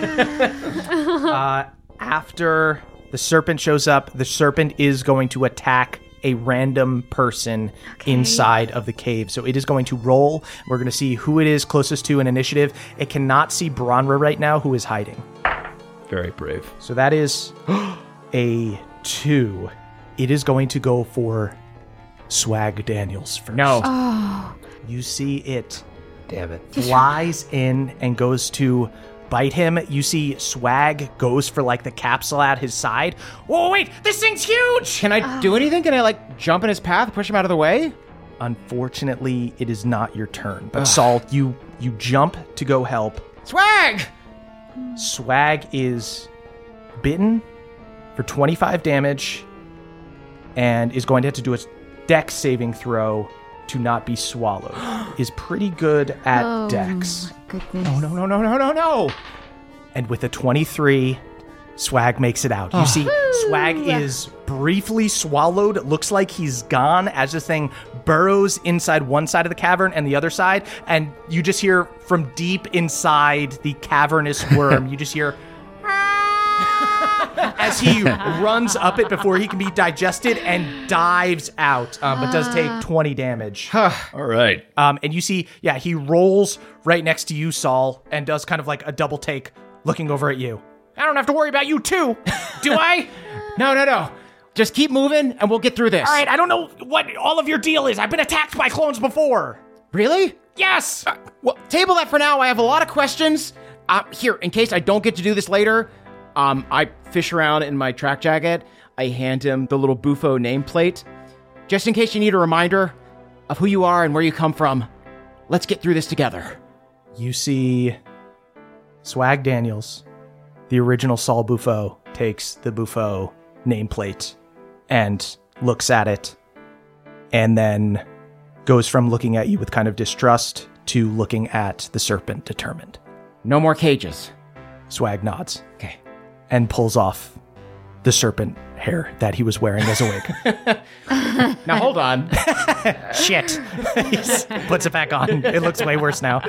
Uh, after the serpent shows up, the serpent is going to attack a random person inside of the cave. So it is going to roll. We're going to see who it is closest to an initiative. It cannot see Bronra right now, who is hiding. Very brave. So that is a two. It is going to go for Swag Daniels first. No. Oh. You see it Damn it. flies in and goes to bite him. You see Swag goes for like the capsule at his side. Whoa, wait, this thing's huge! Can I do anything? Can I, like, jump in his path, push him out of the way? Unfortunately, it is not your turn. But Saul, you you jump to go help. Swag! Swag is bitten for twenty-five damage and is going to have to do a dex saving throw to not be swallowed. Is pretty good at Oh, dex. my goodness. No, no, no, no, no, no! And with a twenty-three, Swag makes it out. You see, Swag is briefly swallowed. It looks like he's gone as this thing burrows inside one side of the cavern and the other side. And you just hear from deep inside the cavernous worm, you just hear as he runs up it before he can be digested and dives out, um, but does take twenty damage. All right. Um, and you see, yeah, he rolls right next to you, Saul, and does kind of like a double take looking over at you. I don't have to worry about you too, do I? No, no, no. Just keep moving and we'll get through this. All right, I don't know what all of your deal is. I've been attacked by clones before. Really? Yes. Uh, well, table that for now. I have a lot of questions. Uh, here, in case I don't get to do this later, um, I fish around in my track jacket. I hand him the little Bufo nameplate. Just in case you need a reminder of who you are and where you come from. Let's get through this together. You see Swag Daniels, the original Saul Bufo, takes the Bufo nameplate and looks at it and then goes from looking at you with kind of distrust to looking at the serpent determined. No more cages. Swag nods. Okay. And pulls off the serpent hair that he was wearing as a wig. Now hold on. Shit. He puts it back on. It looks way worse now.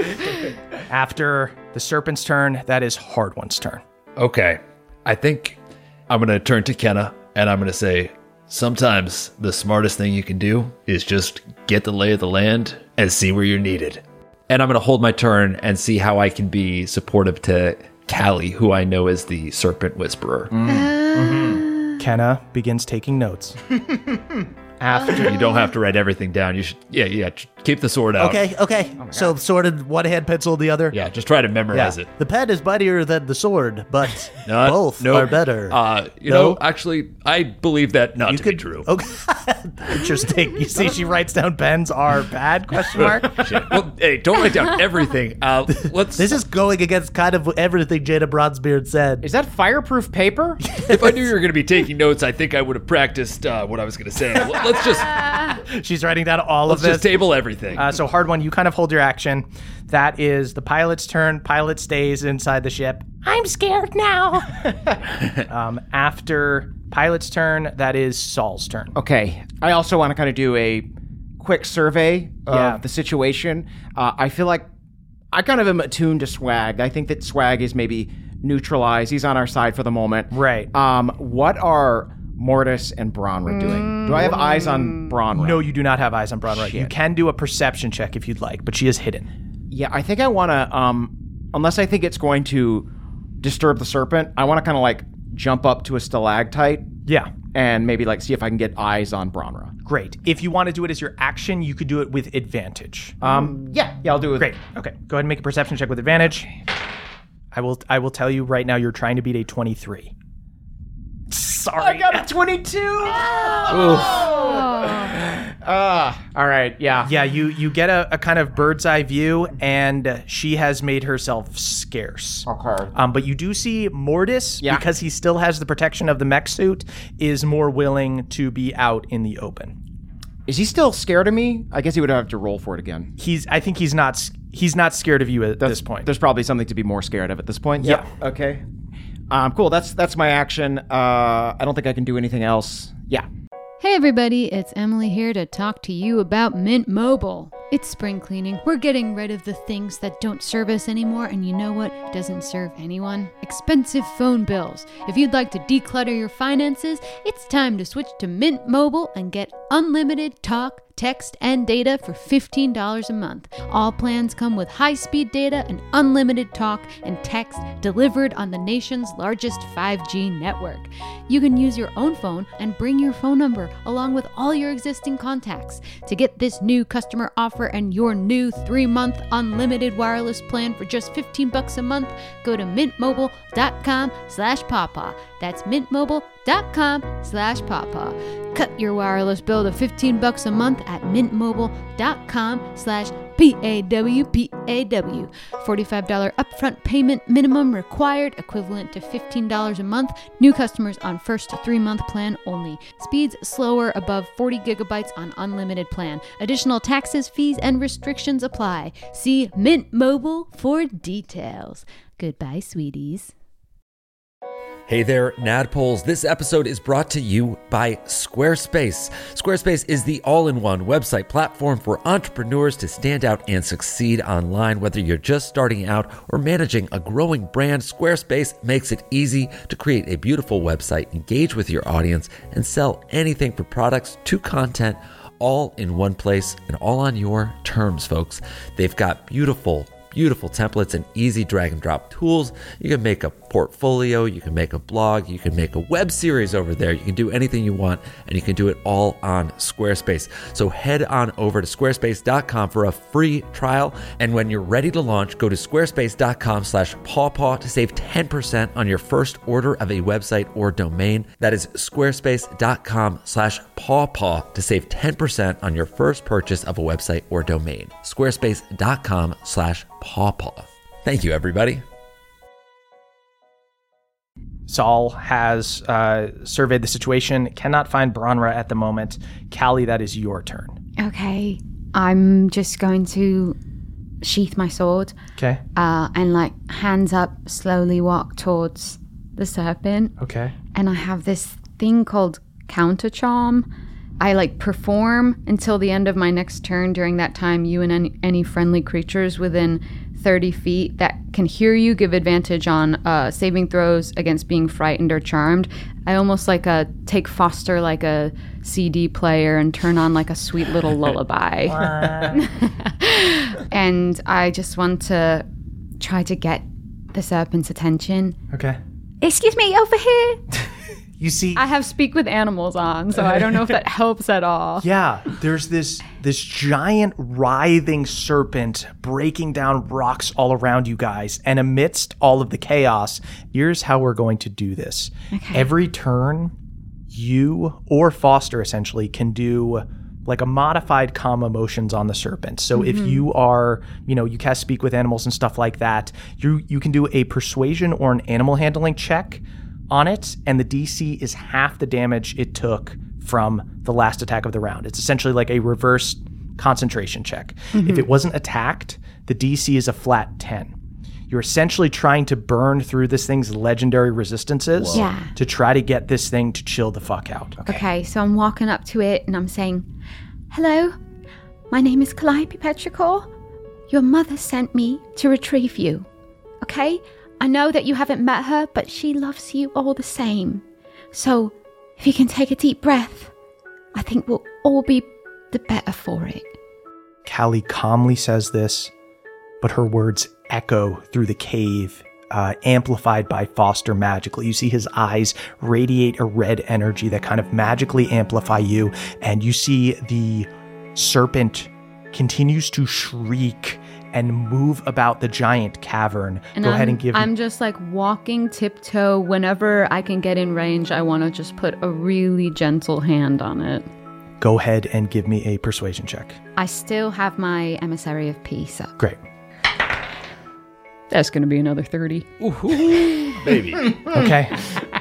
After the serpent's turn, that is Hard One's turn. Okay. I think I'm going to turn to Kenna and I'm going to say, sometimes the smartest thing you can do is just get the lay of the land and see where you're needed. And I'm going to hold my turn and see how I can be supportive to Callie, who I know is the Serpent Whisperer. Mm. Mm-hmm. Kenna begins taking notes. After you don't have to write everything down. You should, yeah, yeah. Keep the sword out. Okay, okay. Oh so sword one hand, pencil the other. Yeah, just try to memorize Yeah. it. The pen is mightier than the sword, but Not, both no, are better. Uh, you No? know, actually, I believe that not You to could- be true. Okay. Interesting. You see, she writes down pens are bad? Question mark. Shit. Well, hey, don't write down everything. Uh, let's. This is going against kind of everything Jada Bronzebeard said. Is that fireproof paper? If I knew you were going to be taking notes, I think I would have practiced uh, what I was going to say. L- Let's just She's writing down all let's of this. just table everything. Uh, so Hard One, you kind of hold your action. That is the pilot's turn. Pilot stays inside the ship. I'm scared now. Um, after pilot's turn, that is Saul's turn. Okay. I also want to kind of do a quick survey of Yeah. the situation. Uh, I feel like I kind of am attuned to Swag. I think that Swag is maybe neutralized. He's on our side for the moment. Right. Um, what are Mortis and Bronra doing? Do I have eyes on Bronra? No, you do not have eyes on Bronra. You Shit. can do a perception check if you'd like, but she is hidden. Yeah, I think I want to, um, unless I think it's going to disturb the serpent, I want to kind of like jump up to a stalactite Yeah. and maybe like see if I can get eyes on Bronra. Great. If you want to do it as your action, you could do it with advantage. Um, yeah, yeah, I'll do it. Great. Okay. Go ahead and make a perception check with advantage. I will I will tell you right now you're trying to beat a twenty-three. Sorry. I got a twenty-two. Ah, all right, yeah. Yeah, you you get a, a kind of bird's eye view, and she has made herself scarce. Okay. Um, but you do see Mortis, Yeah. because he still has the protection of the mech suit, is more willing to be out in the open. Is he still scared of me? I guess he would have to roll for it again. He's I think he's not he's not scared of you at this point. There's probably something to be more scared of at this point. Yeah. Yep. Okay. Um, cool. That's that's my action. Uh, I don't think I can do anything else. Yeah. Hey everybody, it's Emily here to talk to you about Mint Mobile. It's spring cleaning. We're getting rid of the things that don't serve us anymore, and you know what doesn't serve anyone? Expensive phone bills. If you'd like to declutter your finances, it's time to switch to Mint Mobile and get unlimited talk, text, and data for fifteen dollars a month. All plans come with high-speed data and unlimited talk and text delivered on the nation's largest five G network. You can use your own phone and bring your phone number along with all your existing contacts. To get this new customer offer and your new three-month unlimited wireless plan for just fifteen bucks a month, go to mintmobile.com slash pawpaw. That's mintmobile.com slash pawpaw. Cut your wireless bill to fifteen bucks a month at mintmobile.com slash P-A-W-P-A-W. forty-five dollars upfront payment minimum required, equivalent to fifteen dollars a month. New customers on first three-month plan only. Speeds slower above forty gigabytes on unlimited plan. Additional taxes, fees, and restrictions apply. See Mint Mobile for details. Goodbye, sweeties. Hey there, Nadpoles. This episode is brought to you by Squarespace. Squarespace is the all-in-one website platform for entrepreneurs to stand out and succeed online. Whether you're just starting out or managing a growing brand, Squarespace makes it easy to create a beautiful website, engage with your audience, and sell anything from products to content, all in one place and all on your terms, folks. They've got beautiful Beautiful templates and easy drag and drop tools. You can make a portfolio, you can make a blog, you can make a web series over there. You can do anything you want, and you can do it all on Squarespace. So head on over to squarespace dot com for a free trial. And when you're ready to launch, go to squarespace.com slash pawpaw to save ten percent on your first order of a website or domain. That is squarespace.com slash pawpaw to save ten percent on your first purchase of a website or domain. Squarespace.com slash pawpaw. Thank you, everybody. Saul has uh, surveyed the situation, cannot find Bronra at the moment. Callie, that is your turn. Okay, I'm just going to sheath my sword Okay. uh, and like hands up slowly walk towards the serpent Okay. and I have this thing called Counter Charm. I like perform until the end of my next turn. During that time, you and any, any friendly creatures within thirty feet that can hear you give advantage on uh, saving throws against being frightened or charmed. I almost like a take Foster like a C D player and turn on like a sweet little lullaby. And I just want to try to get the serpent's attention. Okay. Excuse me, over here. You see, I have speak with animals on, so I don't know if that helps at all. yeah, there's this this giant writhing serpent breaking down rocks all around you guys. And amidst all of the chaos, here's how we're going to do this. Okay. Every turn, you or Foster essentially can do like a modified calm emotions on the serpent. So if you are, you know, you cast speak with animals and stuff like that, you you can do a persuasion or an animal handling check on it, and the D C is half the damage it took from the last attack of the round. It's essentially like a reverse concentration check. If it wasn't attacked, the D C is a flat ten. You're essentially trying to burn through this thing's legendary resistances Yeah. to try to get this thing to chill the fuck out. Okay, so I'm walking up to it and I'm saying, hello, my name is Calliope Petrichor. Your mother sent me to retrieve you. Okay? I know that you haven't met her, but she loves you all the same. So, if you can take a deep breath, I think we'll all be the better for it. Callie calmly says this, but her words echo through the cave, uh, amplified by Foster magically. You see his eyes radiate a red energy that kind of magically amplify you, and you see the serpent continues to shriek and move about the giant cavern. And Go I'm, ahead and give I'm just like walking tiptoe. Whenever I can get in range, I want to just put a really gentle hand on it. Go ahead and give me a persuasion check. I still have my Emissary of Peace up. Great. That's going to be another thirty. Baby. Okay.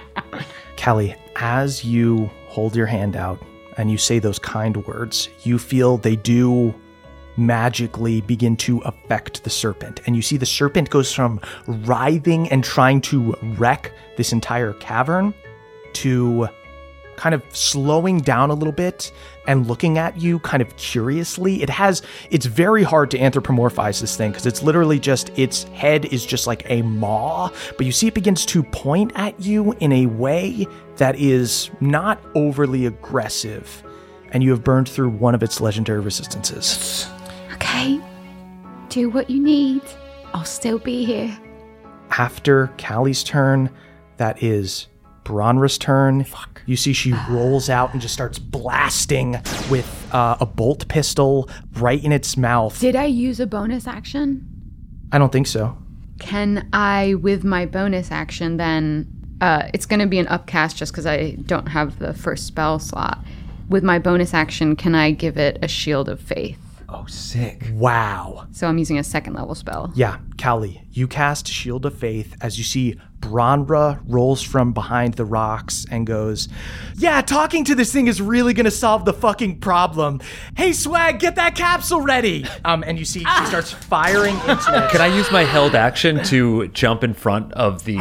Callie, as you hold your hand out and you say those kind words, you feel they do magically begin to affect the serpent. And you see the serpent goes from writhing and trying to wreck this entire cavern to kind of slowing down a little bit and looking at you kind of curiously. It has, it's very hard to anthropomorphize this thing because it's literally just, its head is just like a maw, but you see it begins to point at you in a way that is not overly aggressive, and you have burned through one of its legendary resistances. Okay, do what you need. I'll still be here. After Callie's turn, that is Bronra's turn. Fuck. You see she rolls out and just starts blasting with uh, a bolt pistol right in its mouth. Did I use a bonus action? I don't think so. Can I, with my bonus action, then... Uh, it's going to be an upcast just because I don't have the first spell slot. With my bonus action, can I give it a Shield of Faith? Oh, sick. Wow. So I'm using a second level spell. Yeah, Callie, you cast Shield of Faith as you see Bronra rolls from behind the rocks and goes, yeah, talking to this thing is really going to solve the fucking problem. Hey, Swag, get that capsule ready. Um, and you see she starts firing into it. Can I use my held action to jump in front of the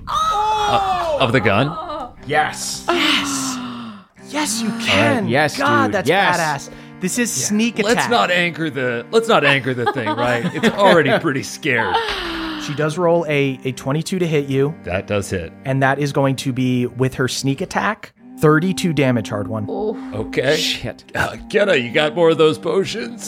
uh, of the gun? Yes. Yes. Yes, you can. right, yes, God, dude, that's yes. badass. This is sneak attack. Let's not anchor the let's not anchor the thing, right? It's already pretty scared. She does roll a, a twenty-two to hit you, That does hit. and that is going to be, with her sneak attack, thirty-two damage, hard one. Okay. Shit. Uh, Kenna, you got more of those potions?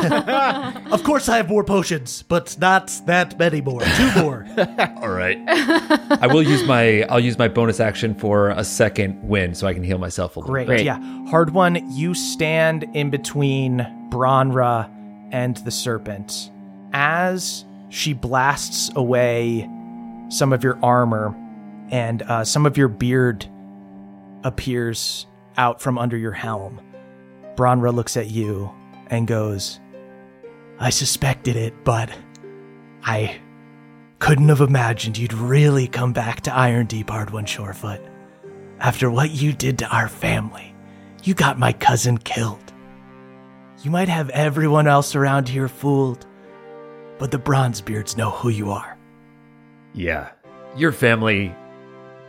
Of course I have more potions, but not that many more. Two more. All right. I will use my I'll use my bonus action for a second win so I can heal myself a little Great. bit. Yeah. Hard one, you stand in between Bronra and the serpent. As she blasts away some of your armor and uh, some of your beard appears out from under your helm, Bronra looks at you and goes, I suspected it, but I couldn't have imagined you'd really come back to Iron Deep, Hard One Shorefoot. After what you did to our family, you got my cousin killed. You might have everyone else around here fooled, but the Bronzebeards know who you are. Yeah. Your family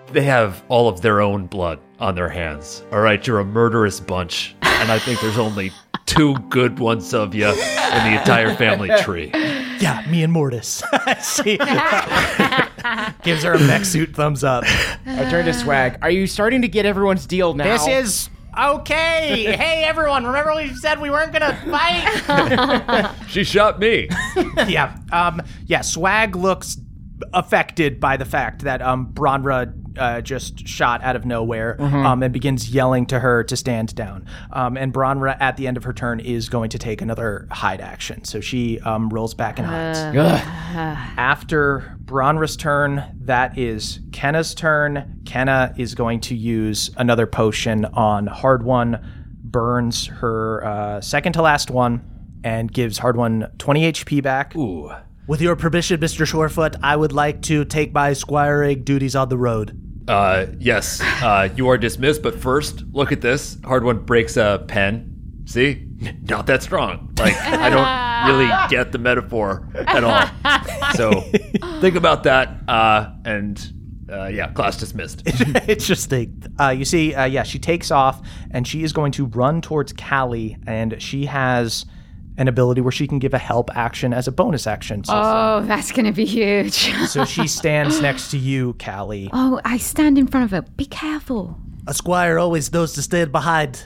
they have all of their own blood on their hands. All right, you're a murderous bunch, and I think there's only two good ones of you in the entire family tree. Yeah, me and Mortis. She gives her a mech suit thumbs up. I turn to Swag. Are you starting to get everyone's deal now? This is okay. Hey, everyone. Remember we said we weren't going to fight? She shot me. yeah. Um, yeah, Swag looks affected by the fact that um, Bronra uh, just shot out of nowhere Mm-hmm. um, and begins yelling to her to stand down. Um, and Bronra, at the end of her turn, is going to take another hide action. So she um, rolls back and hides. After Bronra's turn, that is Kenna's turn. Kenna is going to use another potion on Hard One, burns her uh, second to last one, and gives Hard One twenty H P back. Ooh. With your permission, Mister Shorefoot, I would like to take my squiring duties on the road. Uh, yes, uh, you are dismissed, but first, look at this. Hard One breaks a pen. See? Not that strong. Like, I don't really get the metaphor at all. So, think about that, uh, and, uh, yeah, class dismissed. Interesting. Uh, you see, uh, yeah, she takes off, and she is going to run towards Callie, and she has an ability where she can give a help action as a bonus action. So, Oh, that's going to be huge. so she stands next to you, Callie. Oh, I stand in front of her. Be careful. A squire always knows to stand behind.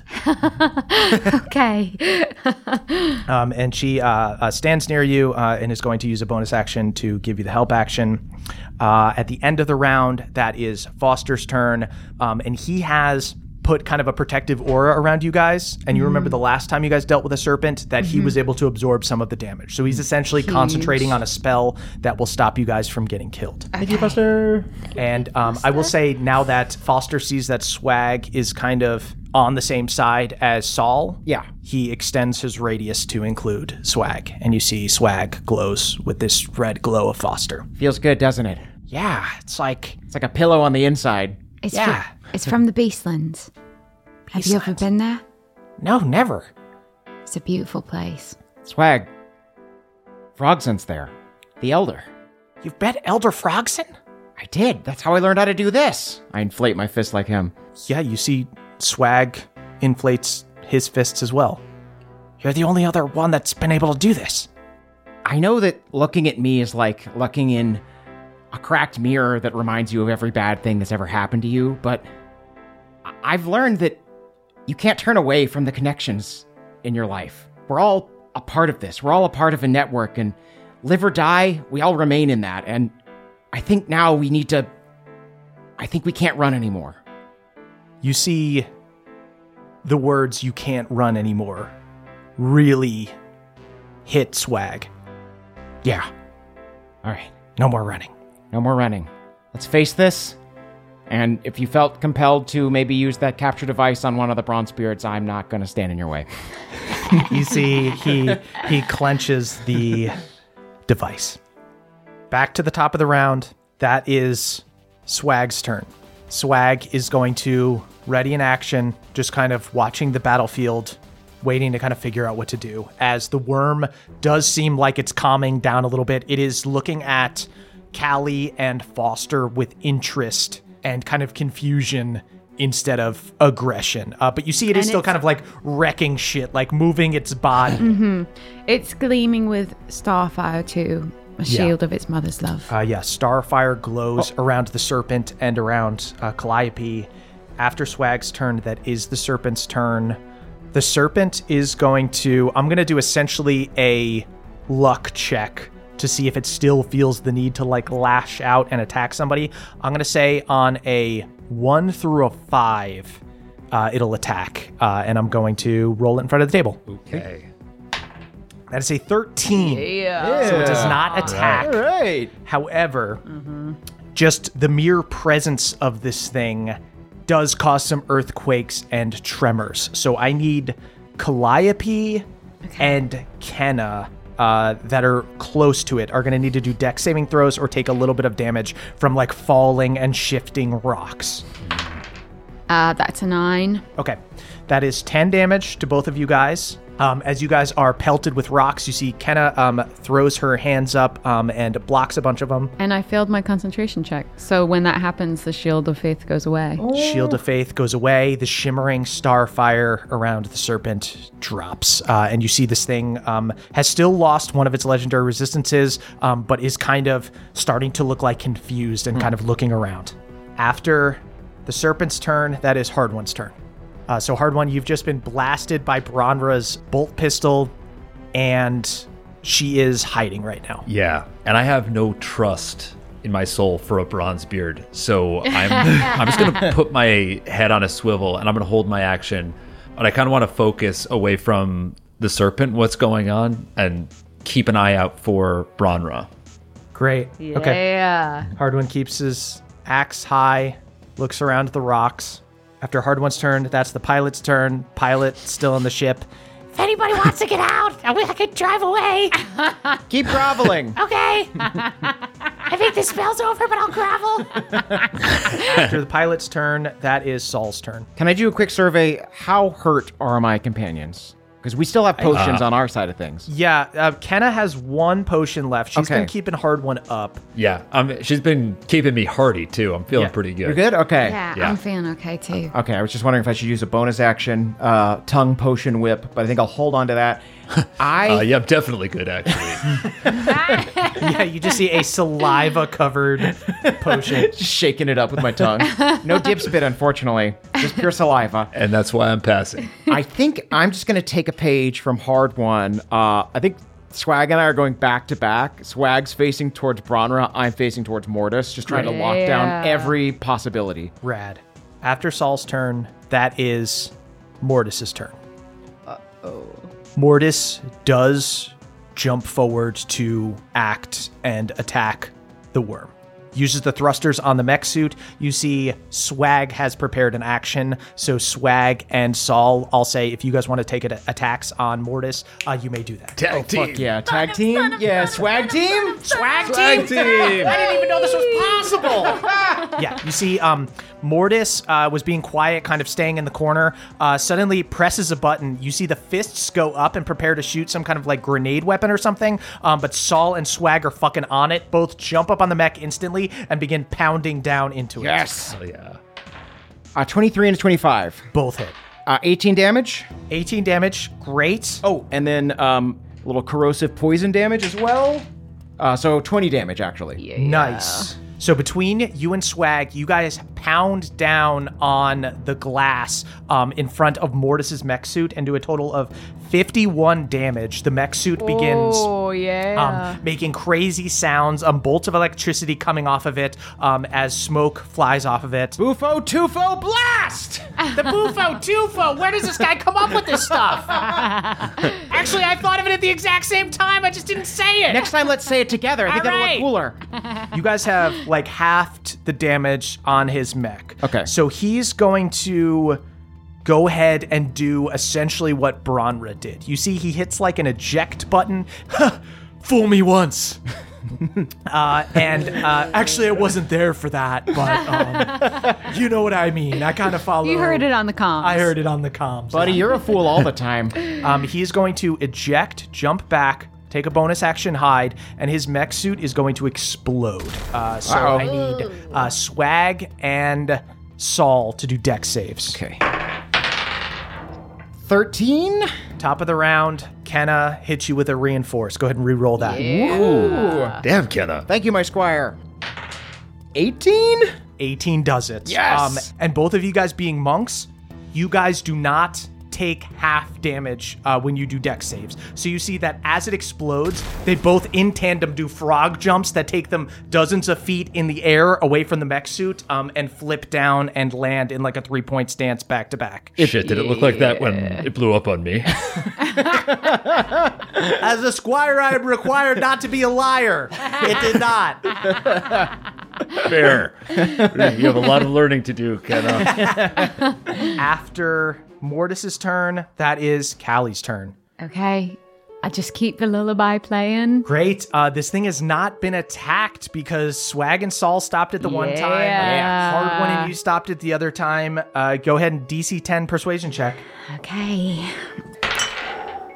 Okay. Um, and she uh, uh, stands near you uh, and is going to use a bonus action to give you the help action. Uh, at the end of the round, that is Foster's turn, um, and he has put kind of a protective aura around you guys. And you remember the last time you guys dealt with a serpent that he was able to absorb some of the damage. So he's essentially concentrating on a spell that will stop you guys from getting killed. Thank you, Foster. And um, I will say now that Foster sees that Swag is kind of on the same side as Saul, Yeah. he extends his radius to include Swag. And you see Swag glows with this red glow of Foster. Feels good, doesn't it? Yeah, it's like, It's like a pillow on the inside. It's Yeah. From, it's from the Beastlands. Have you ever Beastlands. been there? no, never. It's a beautiful place. Swag. Frogson's there. The Elder. You've met Elder Frogson? I did. That's how I learned how to do this. I inflate my fist like him. Yeah, you see Swag inflates his fists as well. You're the only other one that's been able to do this. I know that looking at me is like looking in a cracked mirror that reminds you of every bad thing that's ever happened to you, but I- I've learned that you can't turn away from the connections in your life. We're all a part of this. We're all a part of a network, and live or die, we all remain in that. And I think now we need to... I think we can't run anymore. You see the words "you can't run anymore" really hit Swag. Yeah. All right. No more running. No more running. Let's face this. And if you felt compelled to maybe use that capture device on one of the bronze spirits, I'm not going to stand in your way. You see he he clenches the device. Back to the top of the round. That is Swag's turn. Swag is going to ready in action, just kind of watching the battlefield, waiting to kind of figure out what to do. As the worm does seem like it's calming down a little bit, it is looking at Callie and Foster with interest and kind of confusion instead of aggression. Uh, but you see it is And still it's- kind of like wrecking shit, like moving its body. It's gleaming with starfire too, a shield of its mother's love. Uh, yeah, starfire glows around the serpent and around uh, Calliope. After Swag's turn, that is the serpent's turn. The serpent is going to... I'm going to do essentially a luck check to see if it still feels the need to, like, lash out and attack somebody. I'm going to say on a one through a five, uh, it'll attack. Uh, and I'm going to roll it in front of the table. Okay. That is a thirteen. Yeah. So it does not attack. All right. However, just the mere presence of this thing does cause some earthquakes and tremors. So I need Calliope and Kenna uh, that are close to it are going to need to do dex saving throws or take a little bit of damage from like falling and shifting rocks. Uh, that's a nine. Okay. That is ten damage to both of you guys. Um, as you guys are pelted with rocks, you see Kenna um, throws her hands up um, and blocks a bunch of them. And I failed my concentration check. So when that happens, the shield of faith goes away. Shield of Faith goes away. The shimmering star fire around the serpent drops. Uh, and you see this thing um, has still lost one of its legendary resistances, um, but is kind of starting to look like confused and kind of looking around. After the serpent's turn, that is Hard One's turn. Uh, so Hard One, you've just been blasted by Bronra's bolt pistol, and she is hiding right now. Yeah, and I have no trust in my soul for a bronze beard, so I'm I'm just gonna put my head on a swivel and I'm gonna hold my action, but I kind of want to focus away from the serpent, what's going on, and keep an eye out for Bronra. Great. Yeah. Okay. Hard One keeps his axe high, looks around the rocks. After Hard One's turn, that's the pilot's turn. Pilot still on the ship. If anybody wants to get out, I wish I could drive away. Keep groveling. Okay. I think this spell's over, but I'll grovel. After the pilot's turn, that is Saul's turn. Can I do a quick survey? How hurt are my companions? Because we still have potions Uh, on our side of things. Yeah, uh, Kenna has one potion left. She's Okay. been keeping Hard One up. Yeah, um, she's been keeping me hardy too. I'm feeling Yeah. pretty good. You're good? Okay. Yeah, Yeah. I'm feeling okay too. Okay, I was just wondering if I should use a bonus action, uh, tongue potion whip, but I think I'll hold on to that. I Uh, yeah, I'm definitely good actually. Yeah, you just see a saliva-covered potion. just shaking it up with my tongue. No dip spit, unfortunately. Just pure saliva. And that's why I'm passing. I think I'm just going to take a page from Hard One. Uh, I think Swag and I are going back to back. Swag's facing towards Bronra. I'm facing towards Mortis, just trying to lock down Yeah. every possibility. Rad. After Saul's turn, that is Mortis's turn. Uh-oh. Mortis does jump forward to act and attack the worm. Uses the thrusters on the mech suit. You see Swag has prepared an action. So Swag and Saul, I'll say, if you guys want to take it attacks on Mortis, uh, you may do that. Tag Oh, team. fuck yeah. Tag team? Yeah, Swag team? Swag, Tag team. team. I didn't even know this was possible. Yeah, you see um, Mortis uh, was being quiet, kind of staying in the corner, uh, suddenly presses a button. You see the fists go up and prepare to shoot some kind of like grenade weapon or something, um, but Saul and Swag are fucking on it. Both jump up on the mech instantly and begin pounding down into it. Yes. Oh yeah. Uh, twenty-three and a twenty-five. Both hit. Uh, eighteen damage. eighteen damage, great. Oh, and then um, a little corrosive poison damage as well. Uh, so twenty damage, actually. Nice. So between you and Swag, you guys pound down on the glass um, in front of Mortis's mech suit and do a total of fifty-one damage. The mech suit begins Oh, yeah. um, making crazy sounds, um, bolts of electricity coming off of it um, as smoke flies off of it. Bufo Tufo Blast! The Bufo Tufo. Where does this guy come up with this stuff? Actually, I thought of it at the exact same time. I just didn't say it. Next time, let's say it together. I think All that'll right. look cooler. You guys have like halved the damage on his mech. Okay. So he's going to go ahead and do essentially what Bronra did. You see, he hits like an eject button. Fool me once. uh, and uh, actually, I wasn't there for that, but um, you know what I mean. I kind of follow. You heard it on the comms. I heard it on the comms. Buddy, you're a fool all the time. Um, he's going to eject, jump back, take a bonus action, hide, and his mech suit is going to explode. Uh, so Uh-oh. I need uh, Swag and Saul to do dex saves. Okay. thirteen? Top of the round, Kenna hits you with a reinforce. Go ahead and re-roll that. Ooh. Damn, Kenna. Thank you, my squire. eighteen? eighteen does it. Yes! Um, and both of you guys being monks, you guys do not take half damage uh, when you do dex saves. So you see that as it explodes, they both in tandem do frog jumps that take them dozens of feet in the air away from the mech suit um, and flip down and land in like a three-point stance back to back. Shit, did it look like that when it blew up on me? As a squire, I am required not to be a liar. It did not. Fair. You have a lot of learning to do, Kenna. After Mortis's turn, that is Callie's turn. Okay. I just keep the lullaby playing. Great. Uh, this thing has not been attacked because Swag and Saul stopped it the one time. Yeah. Hard One and you stopped it the other time. Uh, go ahead and D C ten persuasion check. Okay.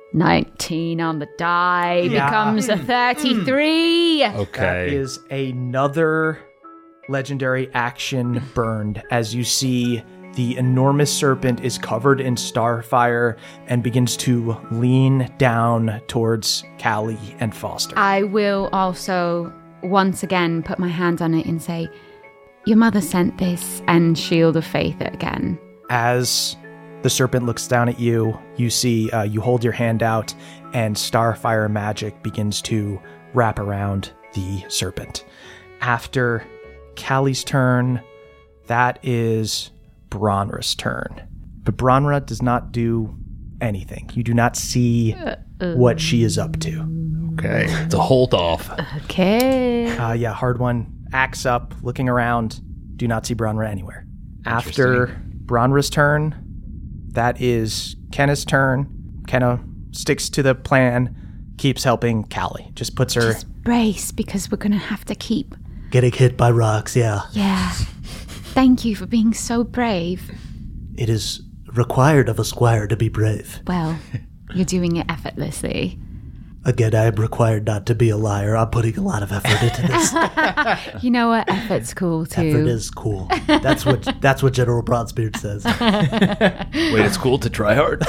nineteen on the die Yeah. becomes a thirty-three. That Okay. is another legendary action burned as you see the enormous serpent is covered in starfire and begins to lean down towards Callie and Foster. I will also once again put my hand on it and say, your mother sent this, and Shield of Faith it again. As the serpent looks down at you, you see uh, you hold your hand out and starfire magic begins to wrap around the serpent. After Callie's turn, that is Bronra's turn. But Bronra does not do anything. You do not see what she is up to. Okay. It's a hold off. Okay. Uh, yeah, hard one. Axe up, looking around. Do not see Bronra anywhere. After Bronra's turn, that is Kenna's turn. Kenna sticks to the plan, keeps helping Callie. Just puts her... Just brace, because we're going to have to keep... Getting hit by rocks, yeah. Yeah. Thank you for being so brave. It is required of a squire to be brave. Well, you're doing it effortlessly. Again, I am required not to be a liar. I'm putting a lot of effort into this. You know what? Effort's cool too. Effort is cool. That's what that's what General Bronzebeard says. Wait, it's cool to try hard.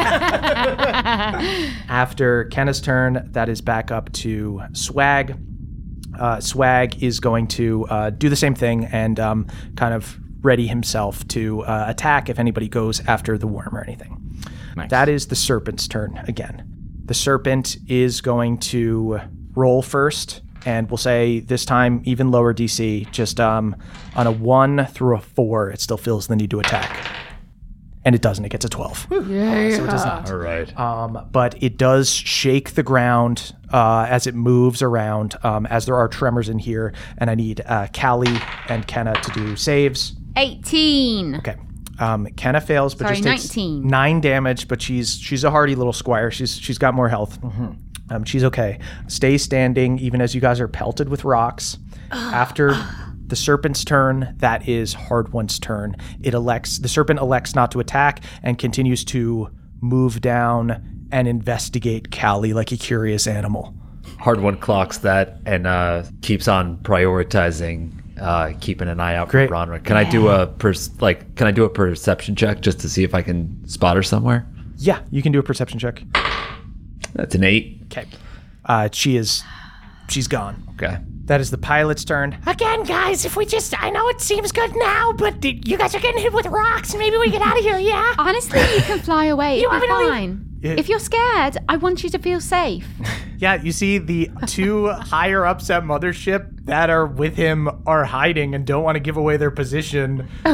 After Kenna's turn, that is back up to Swag. Uh, Swag is going to uh, do the same thing and um, kind of ready himself to uh, attack if anybody goes after the worm or anything. Nice. That is the serpent's turn again. The serpent is going to roll first, and we'll say this time even lower D C. Just um, on a one through a four, it still feels the need to attack. And it doesn't. It gets a twelve. Yeah. So it does not. All right. Um, but it does shake the ground uh, as it moves around, um, as there are tremors in here. And I need uh, Callie and Kenna to do saves. eighteen. Okay. Um, Kenna fails, but Sorry, just takes nineteen. nine damage. But she's she's a hardy little squire. She's she's got more health. Mm-hmm. Um, she's okay. Stays standing even as you guys are pelted with rocks. After the serpent's turn, that is Hard One's turn. It elects the serpent elects not to attack and continues to move down and investigate Callie like a curious animal. Hard One clocks that and uh, keeps on prioritizing, uh, keeping an eye out Great. for Bronra. Can I do a per- like? Can I do a perception check just to see if I can spot her somewhere? Yeah, you can do a perception check. That's an eight. Okay. Uh, she is, she's gone. Okay. That is the pilot's turn. Again, guys, if we just, I know it seems good now, but you guys are getting hit with rocks. Maybe we get out of here, yeah? Honestly, you can fly away. You It'll want be me to leave? fine. Yeah. If you're scared, I want you to feel safe. Yeah, you see the two higher ups at Mothership that are with him are hiding and don't want to give away their position. So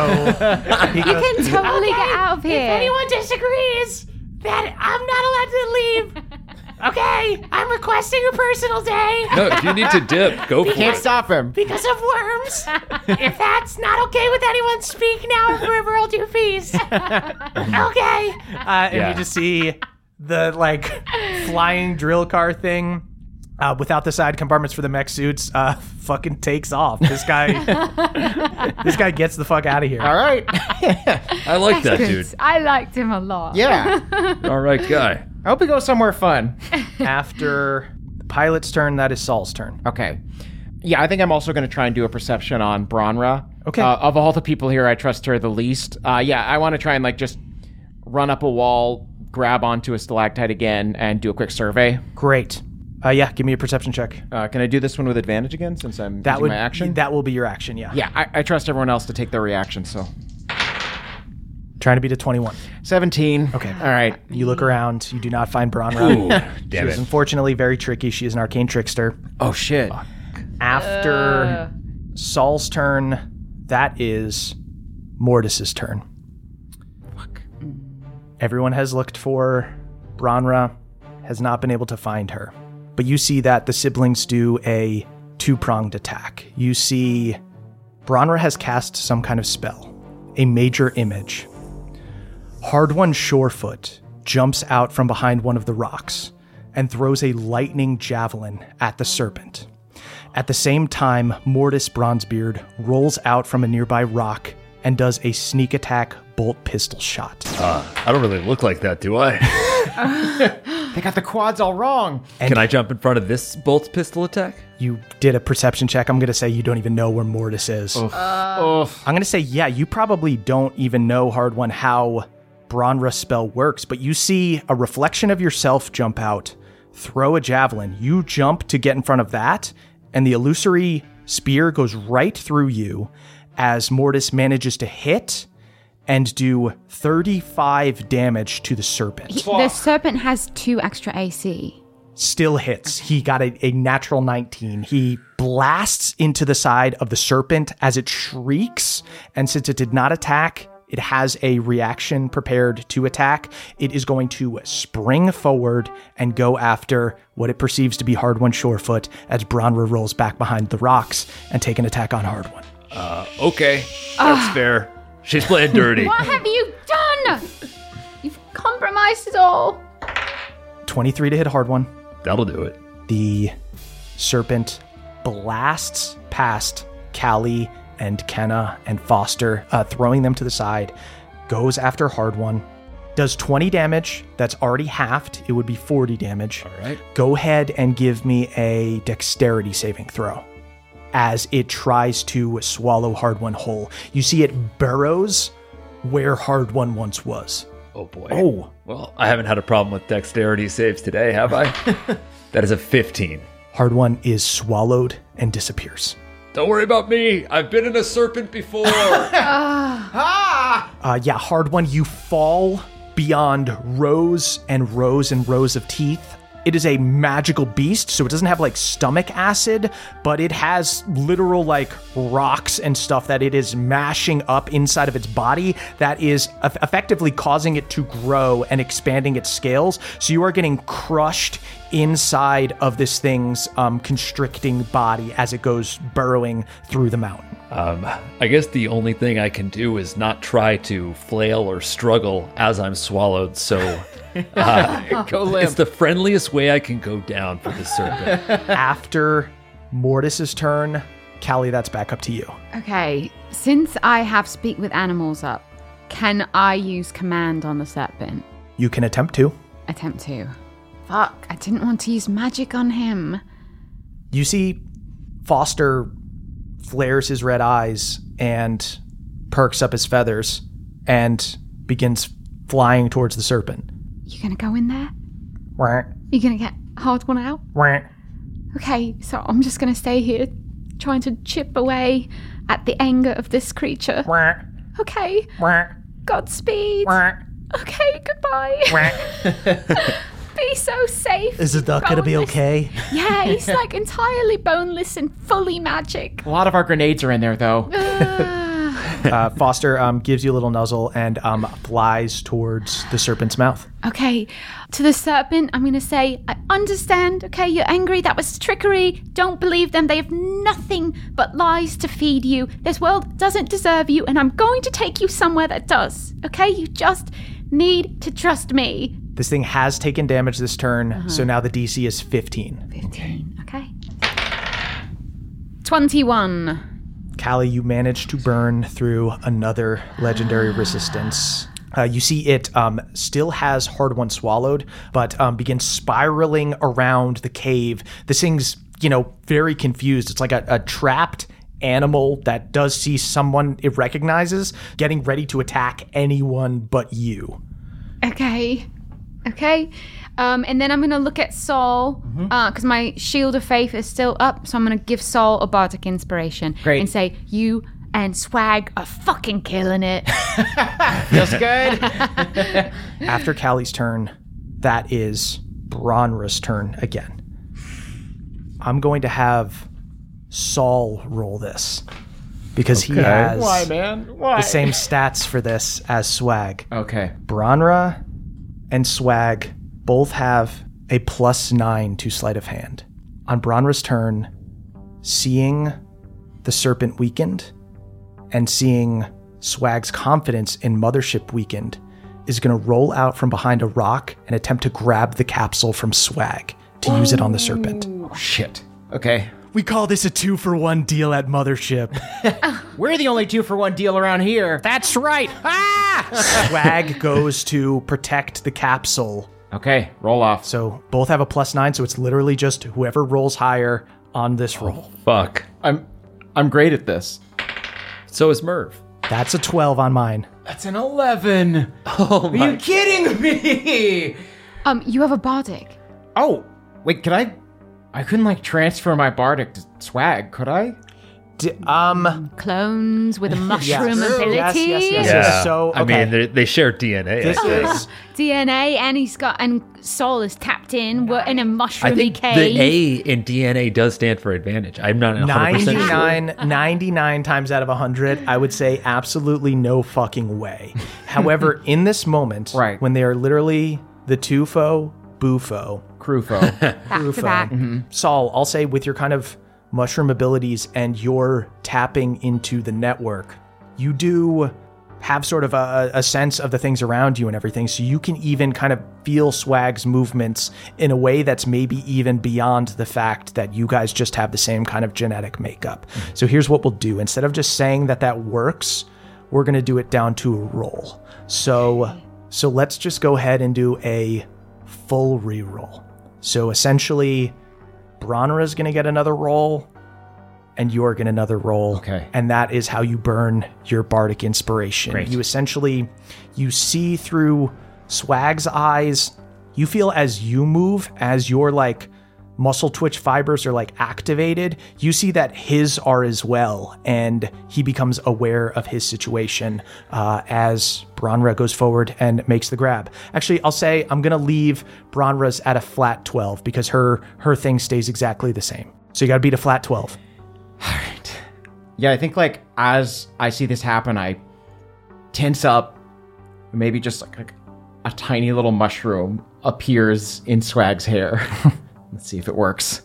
he You goes, can totally get out of If here. anyone disagrees that I'm not allowed to leave, okay, I'm requesting a personal day No, if you need to dip, go for Can't it. stop him. because of worms. If that's not okay with anyone, speak now, or forever hold your peace. Okay. uh, and Yeah. you just see the like flying drill car thing uh, without the side compartments for the mech suits uh, fucking takes off. This guy, this guy gets the fuck out of here. All right. I like that, dude. I liked him a lot. Yeah. All right, guy. I hope we go somewhere fun. After the pilot's turn, that is Saul's turn. Okay. Yeah, I think I'm also going to try and do a perception on Bronra. Okay. Uh, of all the people here, I trust her the least. Uh, yeah, I want to try and like just run up a wall, grab onto a stalactite again, and do a quick survey. Great. Uh, yeah, give me a perception check. Uh, can I do this one with advantage again since I'm That using would my action? That will be your action. Yeah. yeah, I, I trust everyone else to take their reaction, so. Trying to beat a twenty-one. seventeen. Okay. All right. You look around. You do not find Bronra. Ooh, She damn is it. unfortunately very tricky. She is an arcane trickster. Oh, shit. After Saul's turn, that is Mortis's turn. Fuck. Everyone has looked for Bronra, has not been able to find her. But you see that the siblings do a two-pronged attack. You see Bronra has cast some kind of spell, a major image. Hard One Shorefoot jumps out from behind one of the rocks and throws a lightning javelin at the serpent. At the same time, Mortis Bronzebeard rolls out from a nearby rock and does a sneak attack bolt pistol shot. Uh, I don't really look like that, do I? They got the quads all wrong. And Can I jump in front of this bolt pistol attack? You did a perception check. I'm going to say you don't even know where Mortis is. Oof. Oof. I'm going to say, yeah, you probably don't even know, Hard One, how Bronra's spell works, but you see a reflection of yourself jump out, throw a javelin. You jump to get in front of that, and the illusory spear goes right through you as Mortis manages to hit and do thirty-five damage to the serpent. He, the serpent has two extra A C. Still hits. He got a, a natural nineteen. He blasts into the side of the serpent as it shrieks, and since it did not attack, it has a reaction prepared to attack. It is going to spring forward and go after what it perceives to be Hard One Surefoot as Bronra rolls back behind the rocks and take an attack on Hard One. Uh, okay. That's fair. She's playing dirty. What have you done? You've compromised it all. twenty-three to hit Hard One. That'll do it. The serpent blasts past Callie and Kenna and Foster, uh, throwing them to the side, goes after Hard One, does twenty damage. That's already halved. It would be forty damage. All right. Go ahead and give me a dexterity saving throw as it tries to swallow Hard One whole. You see it burrows where Hard One once was. Oh, boy. Oh. Well, I haven't had a problem with dexterity saves today, have I? That is a fifteen. Hard One is swallowed and disappears. Don't worry about me. I've been in a serpent before. Uh, yeah, Hard One, you fall beyond rows and rows and rows of teeth. It is a magical beast, so it doesn't have like stomach acid, but it has literal like rocks and stuff that it is mashing up inside of its body that is eff- effectively causing it to grow and expanding its scales. So you are getting crushed inside of this thing's um, constricting body as it goes burrowing through the mountain. Um, I guess the only thing I can do is not try to flail or struggle as I'm swallowed, so uh, Go limp. it's the friendliest way I can go down for the serpent. After Mortis's turn, Callie, that's back up to you. Okay, since I have Speak with Animals up, can I use Command on the serpent? You can attempt to. Attempt to. Fuck, I didn't want to use magic on him. You see Foster flares his red eyes and perks up his feathers and begins flying towards the serpent. You gonna go in there? Wah, You gonna get Hard One out? wah. Okay, so I'm just gonna stay here, trying to chip away at the anger of this creature. Wah, Okay, wah, Godspeed. wah, Okay, goodbye. wah. Be so safe. Is the duck gonna be Boneless. okay? Yeah, he's like entirely boneless and fully magic. A lot of our grenades are in there, though. Ah. uh, Foster um, gives you a little nuzzle and um, flies towards the serpent's mouth. Okay, to the serpent, I'm going to say, I understand, okay, you're angry, that was trickery, don't believe them, they have nothing but lies to feed you. This world doesn't deserve you, and I'm going to take you somewhere that does, okay? You just need to trust me. This thing has taken damage this turn, so now the D C is fifteen. fifteen, okay. twenty-one. Callie, you managed to burn through another legendary resistance. Uh, you see it um, still has Hard One swallowed, but um, begins spiraling around the cave. This thing's, you know, very confused. It's like a, a trapped animal that does see someone it recognizes, getting ready to attack anyone but you. Okay. Okay. Um, and then I'm going to look at Saul, because Mm-hmm. uh, my Shield of Faith is still up. So I'm going to give Saul a Bardic Inspiration. Great. And say, you and Swag are fucking killing it. Feels good. After Callie's turn, that is Bronra's turn again. I'm going to have Saul roll this because he has Why, man? Why? the same stats for this as Swag. Okay. Bronra and Swag both have a plus nine to sleight of hand. On Bronra's turn, seeing the serpent weakened and seeing Swag's confidence in Mothership weakened, is going to roll out from behind a rock and attempt to grab the capsule from Swag to use it on the serpent. Oh, shit. Okay. We call this a two for one deal at Mothership. We're the only two for one deal around here. That's right. Ah! Swag goes to protect the capsule. Okay, roll off. So both have a plus nine, so it's literally just whoever rolls higher on this roll. Fuck. I'm I'm great at this. So is Merv. That's a twelve on mine. That's an eleven. Oh Are you kidding me? Um, you have a bardic. Oh, wait, could I? I couldn't like transfer my bardic to swag, could I? D- um, Clones with a mushroom ability. Yes, yes, yes, Yeah. yes. So, I okay. mean, they- they share D N A. This I think. is D N A, and he's got, and Saul is tapped in. We're in a I mushroomy think cave. the A in D N A does stand for advantage. I'm not one hundred percent sure. ninety-nine, ninety-nine times out of one hundred, I would say absolutely no fucking way. However, in this moment, Right. when they are literally the Tufo, Bufo, Crufo. back to back. Saul, I'll say with your kind of mushroom abilities and your tapping into the network, you do have sort of a, a sense of the things around you and everything, so you can even kind of feel Swag's movements in a way that's maybe even beyond the fact that you guys just have the same kind of genetic makeup. So here's what we'll do. Instead of just saying that that works, we're going to do it down to a roll. So, so let's just go ahead and do a full reroll. So essentially, Bronra's going to get another roll, and you're going to another roll. Okay. And that is how you burn your bardic inspiration. Great. You essentially, you see through Swag's eyes. You feel as you move, as your like muscle twitch fibers are like activated, you see that his are as well, and he becomes aware of his situation uh, as Bronra goes forward and makes the grab. Actually, I'll say I'm gonna leave Bronra's at a flat twelve because her her thing stays exactly the same. So you gotta beat a flat twelve. Yeah, I think like as I see this happen, I tense up. Maybe just like, like a tiny little mushroom appears in Swag's hair. Let's see if it works.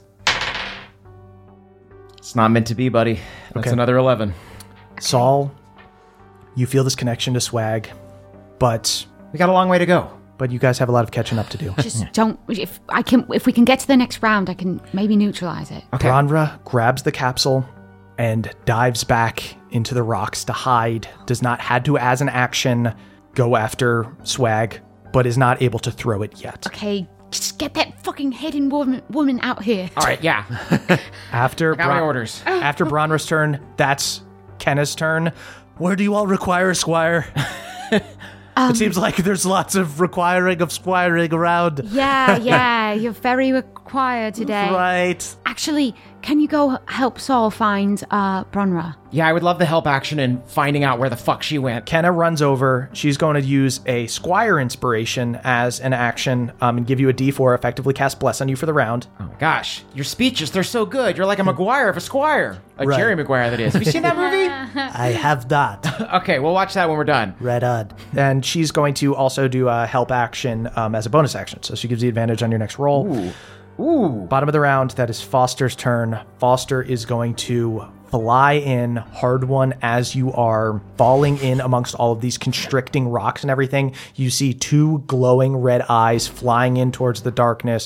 It's not meant to be, buddy. That's Okay. another eleven. Saul, you feel this connection to Swag, but We got a long way to go. but you guys have a lot of catching up to do. Just don't. If I can, if we can get to the next round, I can maybe neutralize it. Okay. Bronra grabs the capsule and dives back into the rocks to hide. Does not had to, as an action, go after Swag, but is not able to throw it yet. Okay, just get that fucking hidden woman woman out here. All right, yeah. After Got my Bron- orders. after Bronra's turn, that's Kenna's turn. Where do you all require Squire? It seems like there's lots of requiring of squiring around. Yeah, yeah, you're very required today. Right. Actually, can you go help Saul find uh, Bronra? Yeah, I would love the help action in finding out where the fuck she went. Kenna runs over. She's going to use a Squire inspiration as an action um, and give you a D four, effectively cast Bless on you for the round. Oh my gosh, your speeches, they're so good. You're like a Maguire of a Squire. A Right. Jerry Maguire, that is. Have you seen that movie? I have that. Okay, we'll watch that when we're done. Red on. And she's going to also do a help action um, as a bonus action. So she gives you advantage on your next roll. Ooh. Ooh. Bottom of the round, that is Foster's turn. Foster is going to fly in, hard one, as you are falling in amongst all of these constricting rocks and everything. You see two glowing red eyes flying in towards the darkness.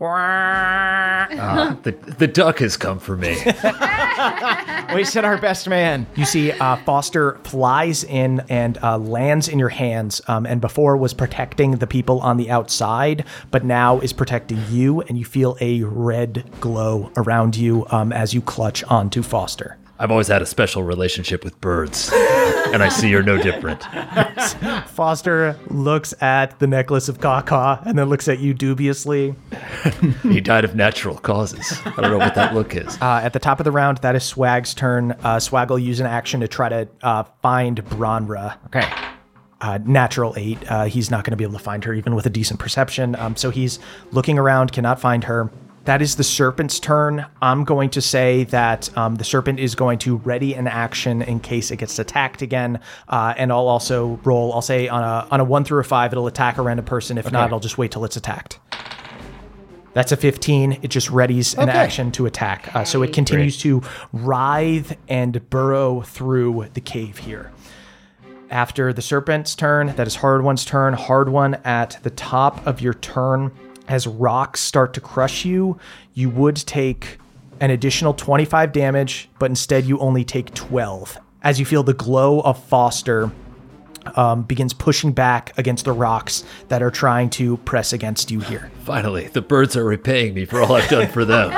Ah, the, the duck has come for me. We said our best man. You see uh, Foster flies in and uh, lands in your hands, um, and before was protecting the people on the outside, but now is protecting you, and you feel a red glow around you um, as you clutch onto Foster. I've always had a special relationship with birds, and I see you're no different. Foster looks at the necklace of Kaka and then looks at you dubiously. He died of natural causes. I don't know what that look is. Uh, at the top of the round, that is Swag's turn. Uh, Swag will use an action to try to uh, find Bronra. Okay. Uh, natural eight. Uh, he's not going to be able to find her even with a decent perception. Um, so he's looking around, cannot find her. That is the serpent's turn. I'm going to say that um, the serpent is going to ready an action in case it gets attacked again. Uh, and I'll also roll, I'll say on a on a one through a five, it'll attack a random person. If not, I'll just wait till it's attacked. That's a fifteen. It just readies an Okay. action to attack. Uh, so it continues to writhe and burrow through the cave here. After the serpent's turn, that is Hard One's turn. Hard One at the top of your turn. As rocks start to crush you, you would take an additional twenty-five damage, but instead you only take twelve. As you feel the glow of Foster um, begins pushing back against the rocks that are trying to press against you here. Finally, the birds are repaying me for all I've done for them.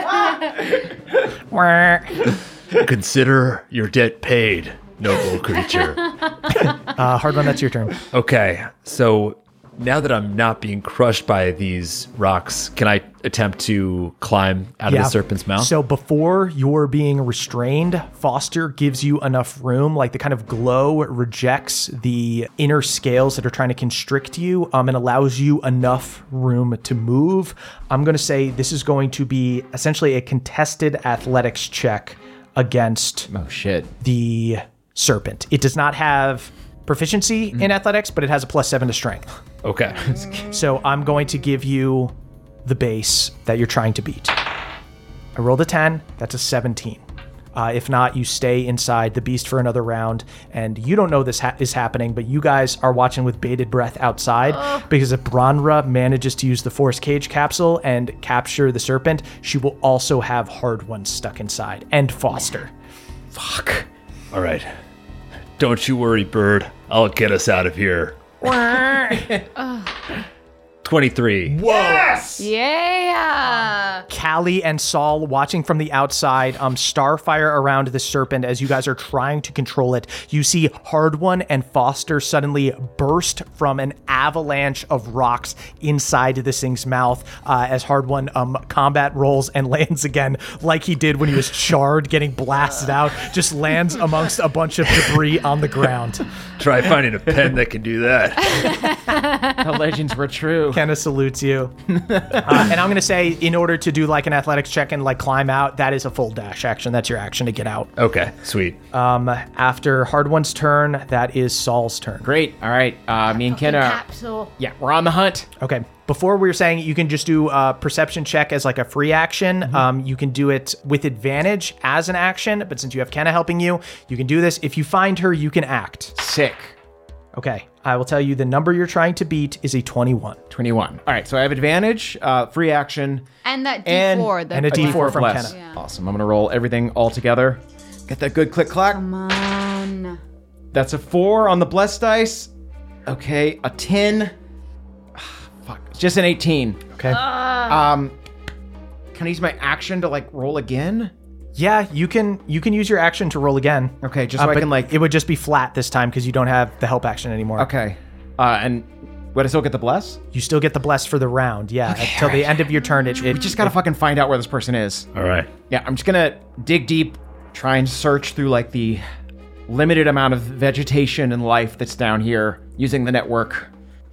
Consider your debt paid, noble creature. uh, Hardwon, that's your turn. Okay, so now that I'm not being crushed by these rocks, can I attempt to climb out Yeah. of the serpent's mouth? So before you're being restrained, Foster gives you enough room, like the kind of glow rejects the inner scales that are trying to constrict you um, and allows you enough room to move. I'm going to say this is going to be essentially a contested athletics check against Oh, shit. the serpent. It does not have proficiency in athletics, but it has a plus seven to strength. Okay. So I'm going to give you the base that you're trying to beat. I rolled a ten. That's a seventeen. Uh, if not, you stay inside the beast for another round. And you don't know this ha- is happening, but you guys are watching with bated breath outside because if Branra manages to use the force cage capsule and capture the serpent, she will also have Hardwon stuck inside and Foster. Fuck. All right. Don't you worry, bird. I'll get us out of here. twenty-three. Yeah. Callie and Saul watching from the outside, um, starfire around the serpent as you guys are trying to control it. You see Hardwon and Foster suddenly burst from an avalanche of rocks inside this thing's mouth uh, as Hardwon um, combat rolls and lands again like he did when he was charred, getting blasted out, just lands amongst a bunch of debris on the ground. Try finding a pen that can do that. The legends were true. Kenna salutes you. uh, and I'm going to say, in order to do like an athletics check and like climb out, that is a full dash action. That's your action to get out. Okay, sweet. Um, after Hardwon's turn, that is Saul's turn. Great. All right. Uh, me and Kenna. Capsule. Yeah, we're on the hunt. Okay. Before we were saying you can just do a perception check as like a free action. Mm-hmm. Um, you can do it with advantage as an action, but since you have Kenna helping you, you can do this. If you find her, you can act. Sick. Okay. I will tell you the number you're trying to beat is a twenty-one. twenty-one. All right, so I have advantage, uh, free action, And that D And- four. the and a D four from plus. Kenna. Yeah. Awesome. I'm going to roll everything all together. Get that good click clack. Come on. That's a four on the blessed dice. Okay, a ten. Fuck. It's just an eighteen. Okay. Um, can I use my action to like roll again? Yeah, you can you can use your action to roll again. Okay, just Uh, so I but can like. it would just be flat this time because you don't have the help action anymore. Okay. Uh, and would I still get the bless? You still get the bless for the round, yeah. Until the end of your turn, it, it We just gotta fucking find out where this person is. All right. Yeah, I'm just gonna dig deep, try and search through like the limited amount of vegetation and life that's down here using the network.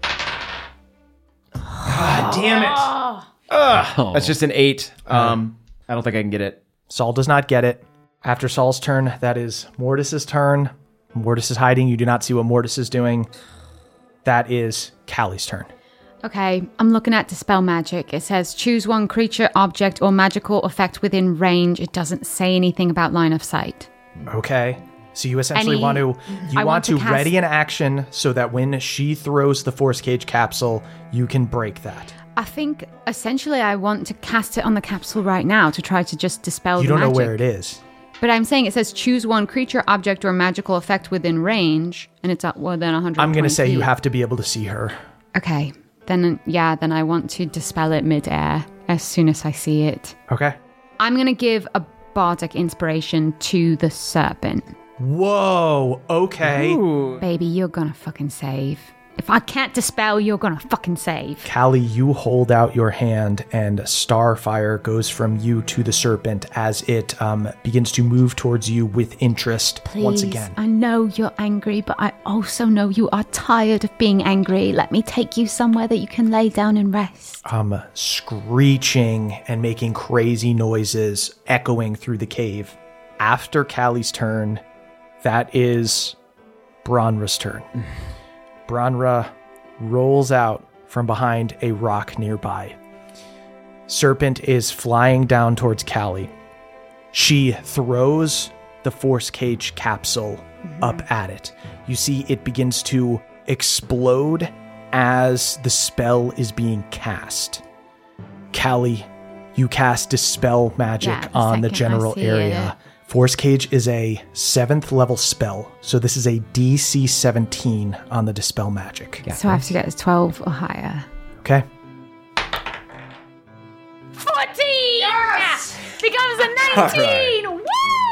God damn it! Ugh, that's just an eight. Um, I don't think I can get it. Saul does not get it. After Saul's turn, that is Mortis's turn. Mortis is hiding. You do not see what Mortis is doing. That is Callie's turn. Okay, I'm looking at Dispel Magic. It says choose one creature, object, or magical effect within range. It doesn't say anything about line of sight. Okay. So you essentially Any- want to you I want, want to, to cast- ready an action so that when she throws the force cage capsule, you can break that. I think essentially I want to cast it on the capsule right now to try to just dispel You the don't know magic. where it is. But I'm saying it says choose one creature, object, or magical effect within range, and it's at more than one hundred. I'm going to say you have to be able to see her. Okay, then yeah, then I want to dispel it mid-air as soon as I see it. Okay. I'm going to give a bardic inspiration to the serpent. Whoa. Okay. Baby, you're gonna fucking save. If I can't dispel, you're gonna fucking save. Callie, you hold out your hand and starfire goes from you to the serpent as it um, begins to move towards you with interest Please, once again. I know you're angry, but I also know you are tired of being angry. Let me take you somewhere that you can lay down and rest. Um, screeching and making crazy noises echoing through the cave. After Callie's turn, that is Branra's turn. Branra rolls out from behind a rock nearby. Serpent is flying down towards Callie. She throws the force cage capsule up at it. You see it begins to explode as the spell is being cast. Callie, you cast Dispel Magic Yeah, the on the second I general see area. it. Force Cage is a seventh level spell, so this is a D C seventeen on the Dispel Magic. So I have to get a twelve or higher. Okay. fourteen! Yes! Becomes a nineteen! Woo!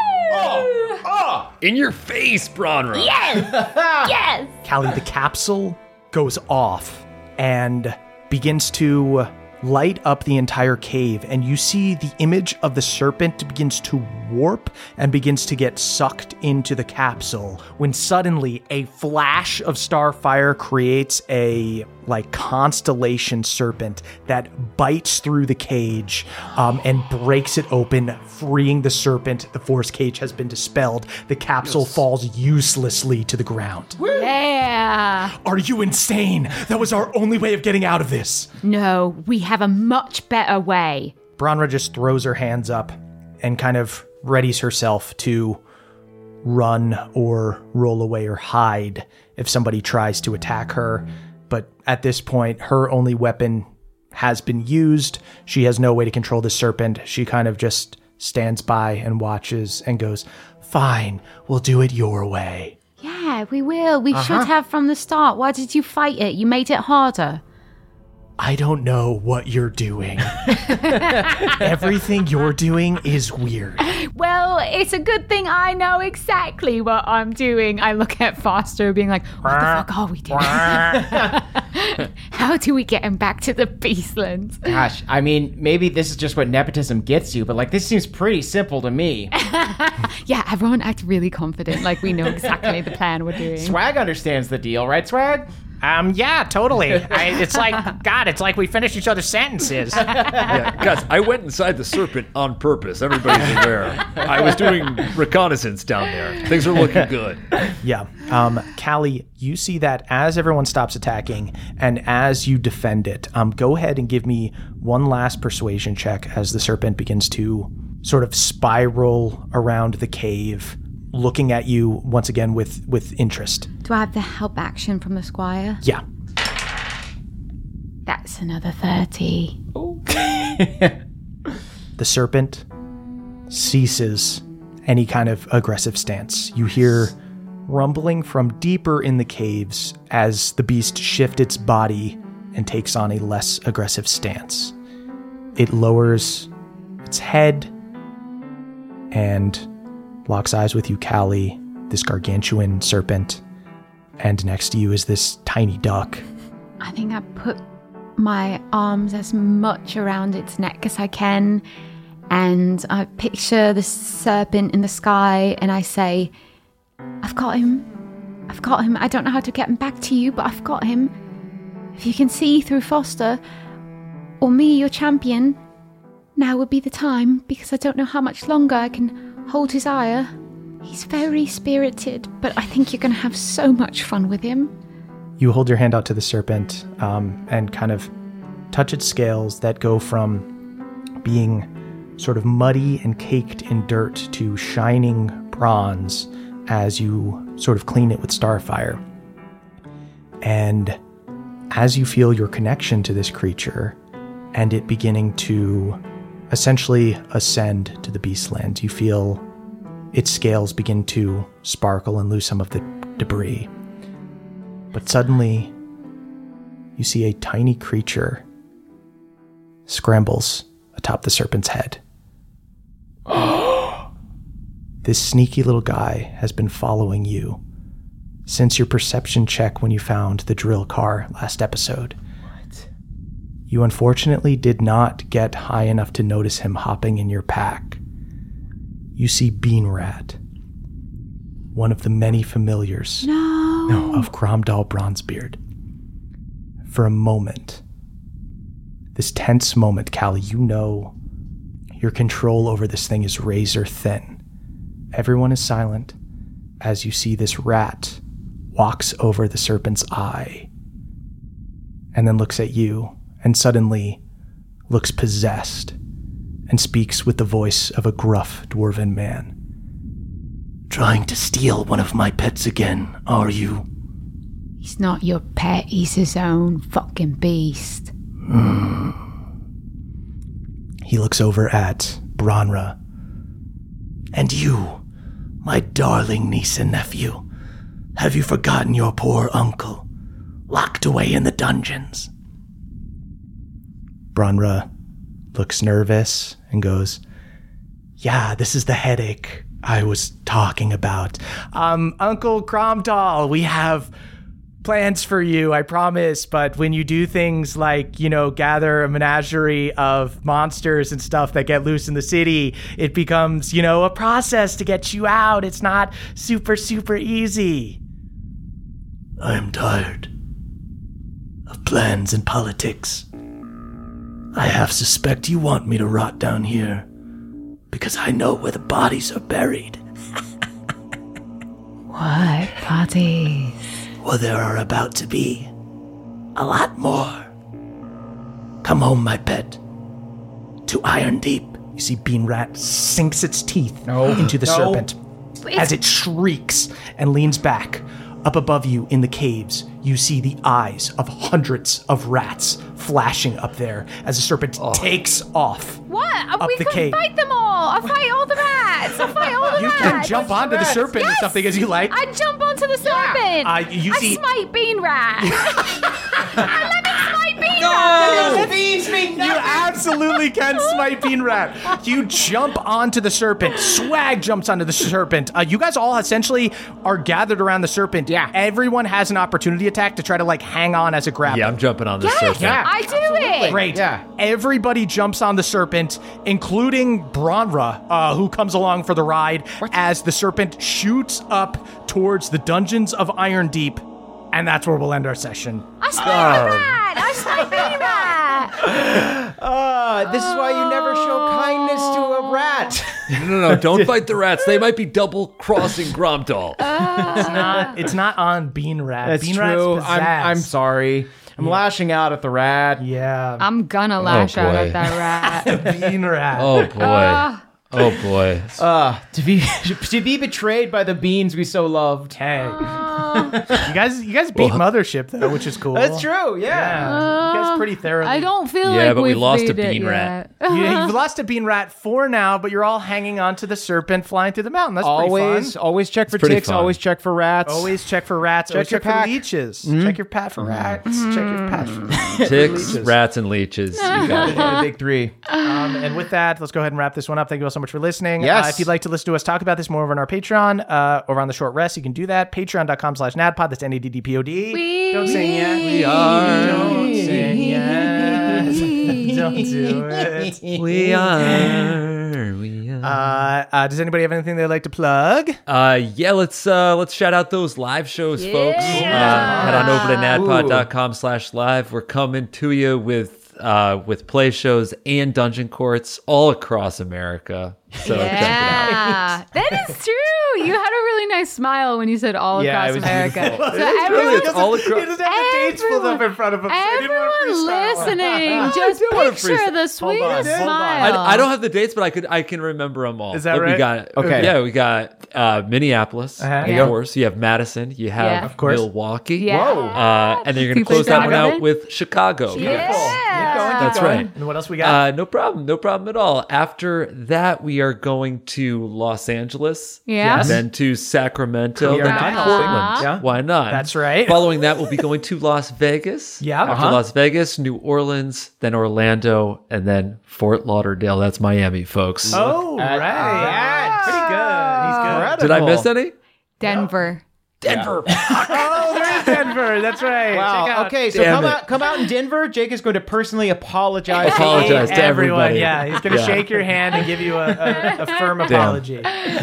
In your face, Bronra. Yes! Yes! Callie, the capsule goes off and begins to light up the entire cave, and you see the image of the serpent begins to warp and begins to get sucked into the capsule when suddenly a flash of starfire creates a like constellation serpent that bites through the cage um, and breaks it open, freeing the serpent. The force cage has been dispelled. The capsule yes. falls uselessly to the ground. Yeah! Are you insane? That was our only way of getting out of this. No, we have a much better way. Bronra just throws her hands up and kind of readies herself to run or roll away or hide if somebody tries to attack her. But at this point, her only weapon has been used. She has no way to control the serpent. She kind of just stands by and watches and goes, "Fine, we'll do it your way." Yeah, we will. We Uh-huh. should have from the start. Why did you fight it? You made it harder. I don't know what you're doing. Everything you're doing is weird. Well, it's a good thing I know exactly what I'm doing. I look at Foster being like, what the fuck are we doing? How do we get him back to the Beastlands? Gosh, I mean, maybe this is just what nepotism gets you, but like this seems pretty simple to me. Yeah, everyone acts really confident, like we know exactly the plan we're doing. Swag understands the deal, right, Swag? Um, yeah, totally. I, it's like, God, it's like we finished each other's sentences. Yeah, guys, I went inside the serpent on purpose. Everybody's aware. I was doing reconnaissance down there. Things are looking good. Yeah. Um, Callie, you see that as everyone stops attacking and as you defend it, um, go ahead and give me one last persuasion check as the serpent begins to sort of spiral around the cave, looking at you once again with, with interest. Do I have the help action from the squire? Yeah. That's another thirty. The serpent ceases any kind of aggressive stance. You hear rumbling from deeper in the caves as the beast shifts its body and takes on a less aggressive stance. It lowers its head and locks eyes with you, Callie, this gargantuan serpent, and next to you is this tiny duck. I think I put my arms as much around its neck as I can, and I picture the serpent in the sky, and I say, I've got him. I've got him. I don't know how to get him back to you, but I've got him. If you can see through Foster, or me, your champion, now would be the time, because I don't know how much longer I can hold his ire. He's very spirited, but I think you're going to have so much fun with him. You hold your hand out to the serpent um, and kind of touch its scales that go from being sort of muddy and caked in dirt to shining bronze as you sort of clean it with starfire. And as you feel your connection to this creature and it beginning to essentially ascend to the Beastlands, you feel its scales begin to sparkle and lose some of the debris. But suddenly, you see a tiny creature scrambles atop the serpent's head. This sneaky little guy has been following you since your perception check when you found the drill car last episode. What? You unfortunately did not get high enough to notice him hopping in your pack. You see Bean Rat, one of the many familiars No. no, of Gromdal Bronzebeard. For a moment, this tense moment, Callie, you know your control over this thing is razor thin. Everyone is silent as you see this rat walks over the serpent's eye and then looks at you and suddenly looks possessed and speaks with the voice of a gruff dwarven man. Trying to steal one of my pets again, are you? He's not your pet, he's his own fucking beast. Hmm. He looks over at Bronra. And you, my darling niece and nephew, have you forgotten your poor uncle, locked away in the dungeons? Bronra looks nervous and goes, yeah, this is the headache I was talking about. Um, Uncle Cromdall, we have plans for you, I promise. But when you do things like, you know, gather a menagerie of monsters and stuff that get loose in the city, it becomes, you know, a process to get you out. It's not super, super easy. I am tired of plans and politics. I half suspect you want me to rot down here because I know where the bodies are buried. What bodies? Well, there are about to be a lot more. Come home, my pet, to Iron Deep. You see Bean Rat sinks its teeth into the No. serpent as it shrieks and leans back. Up above you in the caves, you see the eyes of hundreds of rats flashing up there as the serpent takes off. What? Up we the can cave. fight them all. I'll fight all the rats. I'll fight all the You rats. can jump onto the serpent or Yes! something as you like. I jump onto the serpent. Uh, you I see- smite Bean Rat. I let me smite Bean Rat. Beans mean You absolutely can smite Bean Rat. You jump onto the serpent. Swag jumps onto the serpent. Uh, you guys all essentially are gathered around the serpent. Yeah. Everyone has an opportunity attack to try to like hang on as a grab. Yeah, I'm jumping on this Yes, serpent. Yeah. I do it. Great. Yeah. Everybody jumps on the serpent, including Bronra, uh, who comes along for the ride as the serpent shoots up towards the dungeons of Iron Deep. And that's where we'll end our session. I smite the rat. I smite Bean Rat. Uh, this is why you never show kindness to a rat. No, no, no, don't fight the rats. They might be double crossing Gromdal. It's not, it's not on Bean Rat. That's Bean true. Rat's I'm, pizzazz. I'm sorry. I'm lashing out at the rat. Yeah. I'm gonna lash out boy. at that rat. Bean Rat. Oh boy. Oh boy. Uh, to be to be betrayed by the beans we so loved. Hey. you guys you guys beat Mothership though, which is cool. That's true. Yeah. Yeah. you guys pretty thoroughly. I don't feel Yeah, like but we we've lost a beat it bean rat. yet. You, you've lost a Bean Rat for now, but you're all hanging on to the serpent flying through the mountain. That's pretty Always, fun. always check for pretty ticks. fun. Always check for rats. Always check for rats. Always your check for pack. leeches. Check your pat for rats. Check your pat for rats. Ticks, rats, and leeches. You got it. The big three. Um, and with that, let's go ahead and wrap this one up. Thank you all so much for listening. Yes. Uh, if you'd like to listen to us talk about this more over on our Patreon, uh, over on the short rest, you can do that. Patreon.com slash NADPOD. That's N A D D P O D. We Don't sing yet. We are. Don't sing yet. Don't do it. We are. We are. Uh, uh, does anybody have anything they'd like to plug? Uh, yeah, let's uh, let's shout out those live shows, folks. Uh, head on over to nadpod.com slash live. We're coming to you with uh, with play shows and dungeon courts all across America. So check it out. Yeah, that is true. You had a really nice smile when you said all Yeah, across it was America. beautiful. So Really, everyone, it's all across. He doesn't have the dates pulled up in front of him. so he didn't want to everyone freestyle. listening, just did wanna picture freestyle. the sweetest hold on. smile. I, I don't have the dates, but I could I can remember them all. Is that Like, right? We got Okay. Yeah, we got uh, Minneapolis, Uh-huh. of Yeah. course. You have Madison. You have Yeah. Of course. Milwaukee. Yeah. Whoa. Uh, and then you're going to People close that one Chicago. out with Chicago. Yeah. That's right. And what else we got? Uh, no problem. No problem at all. After that, we are going to Los Angeles. Yeah. Yes. Then to Sacramento. We are Then to not Portland. helping. Yeah. Why not? That's right. Following that, we'll be going to Las Vegas. Yeah. After Uh-huh. Las Vegas, New Orleans, then Orlando, and then Fort Lauderdale. That's Miami, folks. oh, At right. that. Pretty good. He's good. Did I miss any? Denver. Denver. Oh, there is Denver. That's right. Check Wow. out. Okay, so Damn come it. out, come out in Denver. Jake is going to personally apologize. Apologize to everyone. everybody. Yeah, he's gonna Yeah. shake your hand and give you a, a, a firm apology.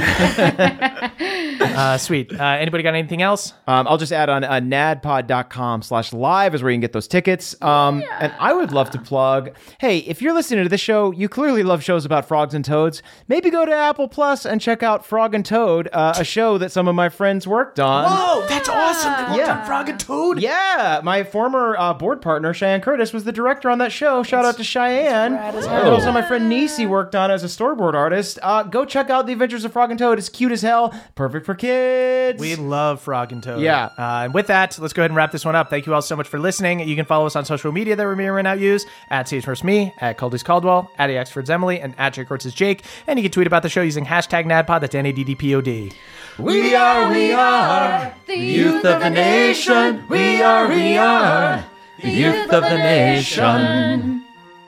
uh, sweet. Uh, anybody got anything else? Um, I'll just add on uh, nadpod.com slash live is where you can get those tickets. Um, And I would love to plug, hey, if you're listening to this show, you clearly love shows about frogs and toads. Maybe go to Apple Plus and check out Frog and Toad, uh, a show that some of my friends worked on. Oh, that's awesome. They worked Yeah. on Frog and Toad. Yeah, my former uh, board partner, Cheyenne Curtis, was the director on that show. Shout out to Cheyenne. And also my friend Nisi worked on as a storyboard artist. Uh, go check out The Adventures of Frog and Toad. It's cute as hell. Perfect for kids. kids. We love Frog and Toad. Yeah. Uh, and with that, let's go ahead and wrap this one up. Thank you all so much for listening. You can follow us on social media that Ramiro and I use, at C H First Me, at Caldy's Caldwell, at AXford's Emily, and at Jake Hortz's Jake. And you can tweet about the show using hashtag NADPOD. That's N A D D P O D. We are, we are the youth of the nation. We are, we are the youth of the nation.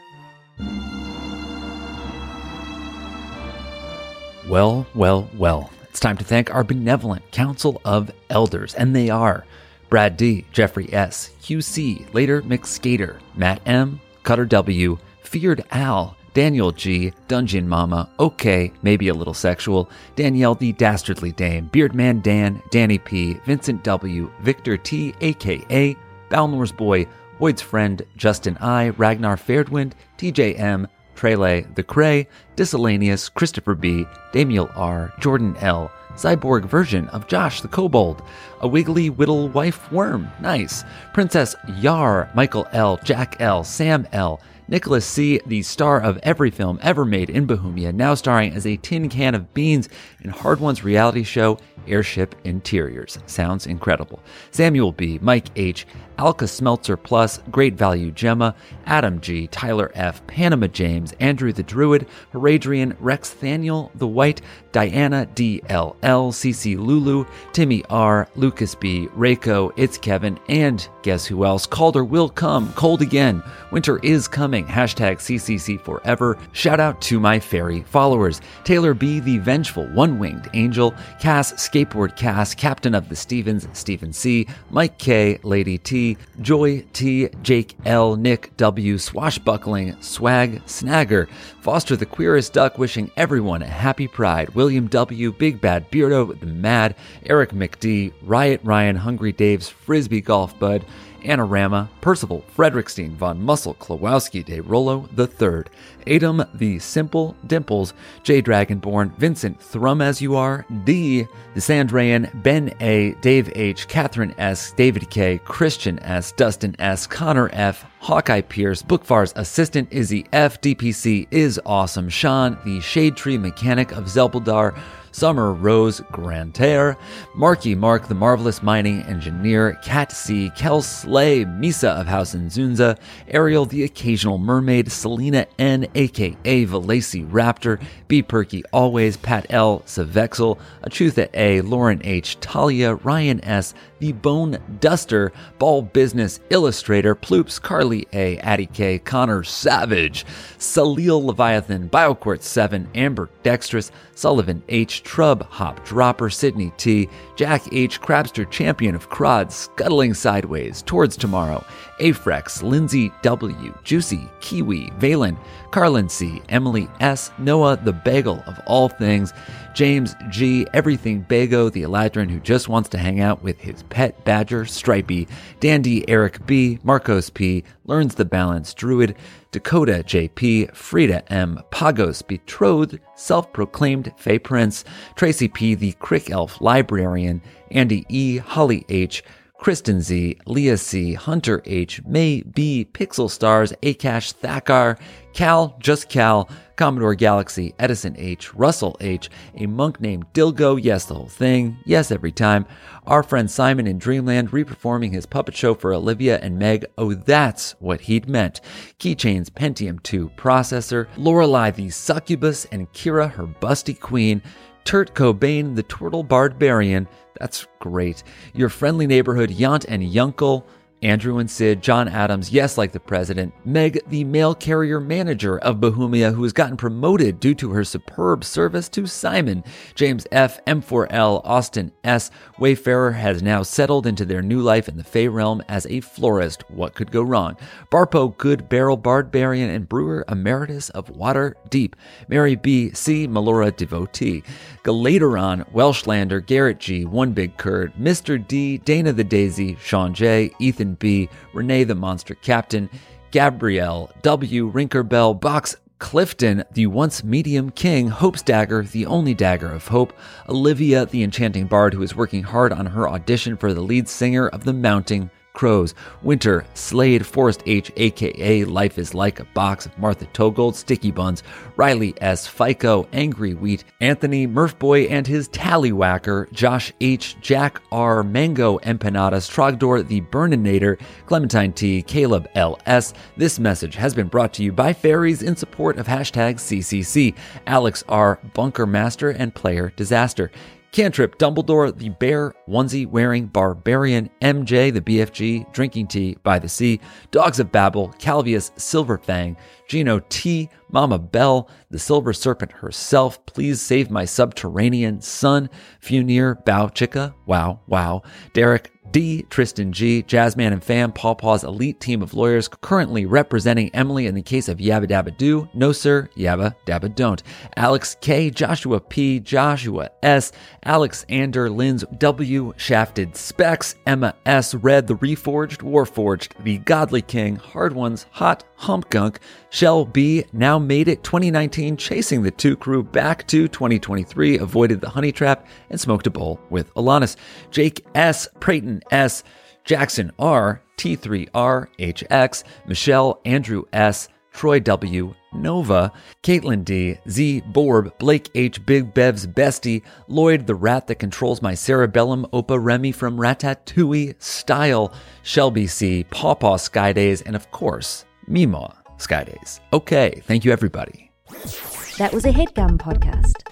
Well, well, well. It's time to thank our benevolent Council of Elders, and they are Brad D, Jeffrey S, Q C, Later McSkater, Matt M, Cutter W, Feared Al, Daniel G, Dungeon Mama, OK, maybe a little sexual, Danielle the Dastardly Dame, Beardman Dan, Danny P, Vincent W, Victor T, aka Balnor's Boy, Hoyd's Friend, Justin I, Ragnar Fairdwind, T J M, Trele the Cray, Discellanius, Christopher B, Damiel R, Jordan L, cyborg version of Josh the Kobold, a wiggly whittle wife worm, nice, Princess Yar, Michael L, Jack L, Sam L, Nicholas C, the star of every film ever made in Bohemia, now starring as a tin can of beans in Hard One's reality show, Airship Interiors. Sounds incredible. Samuel B, Mike H, Alka Smeltzer Plus, Great Value Gemma, Adam G, Tyler F, Panama James, Andrew the Druid, Heradrian, Rex Thaniel the White, Diana D L L, C C Lulu, Timmy R, Lucas B, Reiko, It's Kevin, and guess who else? Calder will come, cold again, winter is coming, hashtag C C C forever. Shout out to my fairy followers, Taylor B, the Vengeful One-Winged Angel, Cass Skateboard Cass, Captain of the Stevens, Stephen C, Mike K, Lady T, Joy T, Jake L, Nick W, Swashbuckling, Swag, Snagger, Foster the Queerest Duck, wishing everyone a happy pride, William W, Big Bad Beardo the Mad, Eric McD, Riot Ryan, Hungry Dave's Frisbee Golf Bud, Anorama, Percival, Frederickstein, Von Muscle, Klawowski, De Rollo the Third, Adam the Simple Dimples, J Dragonborn, Vincent Thrum As You Are, D, the Sandrayan, Ben A, Dave H, Catherine S, David K, Christian S, Dustin S, Connor F, Hawkeye Pierce, Bookfar's assistant Izzy F, D P C is awesome, Sean, the Shade Tree Mechanic of Zelbaldar, Summer Rose Grantaire, Marky Mark, the Marvelous Mining Engineer, Cat C, Kel Slay, Misa of House and Zunza, Ariel, the Occasional Mermaid, Selena N, aka Valacy Raptor, B Perky Always, Pat L, Savexel, Achutha A, Lauren H, Talia, Ryan S, The Bone Duster, Ball Business Illustrator, Ploops, Carly A, Addie K, Connor Savage, Salil Leviathan, BioQuartz seven, Amber Dextrous, Sullivan H, Trub Hop Dropper, Sydney T, Jack H, Crabster Champion of Crod, Scuttling Sideways, Towards Tomorrow, Afrex, Lindsay W, Juicy, Kiwi, Valen, Carlin C, Emily S, Noah the Bagel of all things, James G, Everything Bago, the Eladrin who just wants to hang out with his pet badger, Stripey, Dandy Eric B, Marcos P, Learns the Balance, Druid, Dakota J P, Frida M, Pagos Betrothed, Self-Proclaimed Fey Prince, Tracy P, the Crick Elf Librarian, Andy E, Holly H, Kristen Z, Leah C, Hunter H, May B, Pixel Stars, Akash Thakar, Cal, Just Cal, Commodore Galaxy, Edison H, Russell H, a monk named Dilgo, yes the whole thing, yes every time, our friend Simon in Dreamland reperforming his puppet show for Olivia and Meg, oh that's what he'd meant, Keychains Pentium two processor, Lorelei the Succubus and Kira her busty queen, Turt Cobain the Turtle Barbarian, that's great, your friendly neighborhood Yant and Yunkel, Andrew and Sid, John Adams, yes, like the president, Meg, the mail carrier manager of Bohemia, who has gotten promoted due to her superb service to Simon, James F, M four L, Austin S, Wayfarer has now settled into their new life in the Fey realm as a florist. What could go wrong? Barpo, Good Barrel Barbarian, and Brewer Emeritus of Water Deep, Mary B, C, Melora Devotee, Galateron, Welshlander, Garrett G, One Big Curd, Mister D, Dana the Daisy, Sean J, Ethan B, Renee the Monster Captain, Gabrielle W, Rinkerbell, Box Clifton, the once medium king, Hope's Dagger, the only dagger of hope, Olivia, the enchanting bard who is working hard on her audition for the lead singer of the Mounting Crows, Winter, Slade, Forrest H, aka Life is Like a Box of Martha Togold, Sticky Buns, Riley S, FICO, Angry Wheat, Anthony, Murph Boy and his Tallywhacker, Josh H, Jack R, Mango Empanadas, Trogdor the Burninator, Clementine T, Caleb L S. This message has been brought to you by Fairies in support of hashtag C C C, Alex R, Bunker Master, and Player Disaster. Cantrip, Dumbledore, the Bear, Onesie-wearing Barbarian, M J, the B F G, Drinking Tea by the Sea, Dogs of Babel, Calvius, Silverfang, Gino T, Mama Bell, the Silver Serpent herself, Please Save My Subterranean Son, Funir, Bow Chica, Wow, Wow, Derek D, Tristan G, Jazzman and Fam, Paw Paw's elite team of lawyers currently representing Emily in the case of Yabba Dabba Do, No Sir, Yabba Dabba Don't, Alex K, Joshua P, Joshua S, Alexander Linz W, Shafted Specs, Emma S, Red, the Reforged, Warforged, the Godly King, Hard Ones, Hot, Hump Gunk, Shell B, Now Made It twenty nineteen, chasing the two crew back to twenty twenty-three, avoided the honey trap, and smoked a bowl with Alanis. Jake S, Prayton S, Jackson R, T three R H X, Michelle, Andrew S, Troy W, Nova, Caitlin D, Z, Borb, Blake H, Big Bev's Bestie, Lloyd, the rat that controls my cerebellum, Opa Remy from Ratatouille, Style, Shelby C, Paw Paw Skydays, and of course, Meemaw Skydays. Okay, thank you everybody. That was a HeadGum podcast.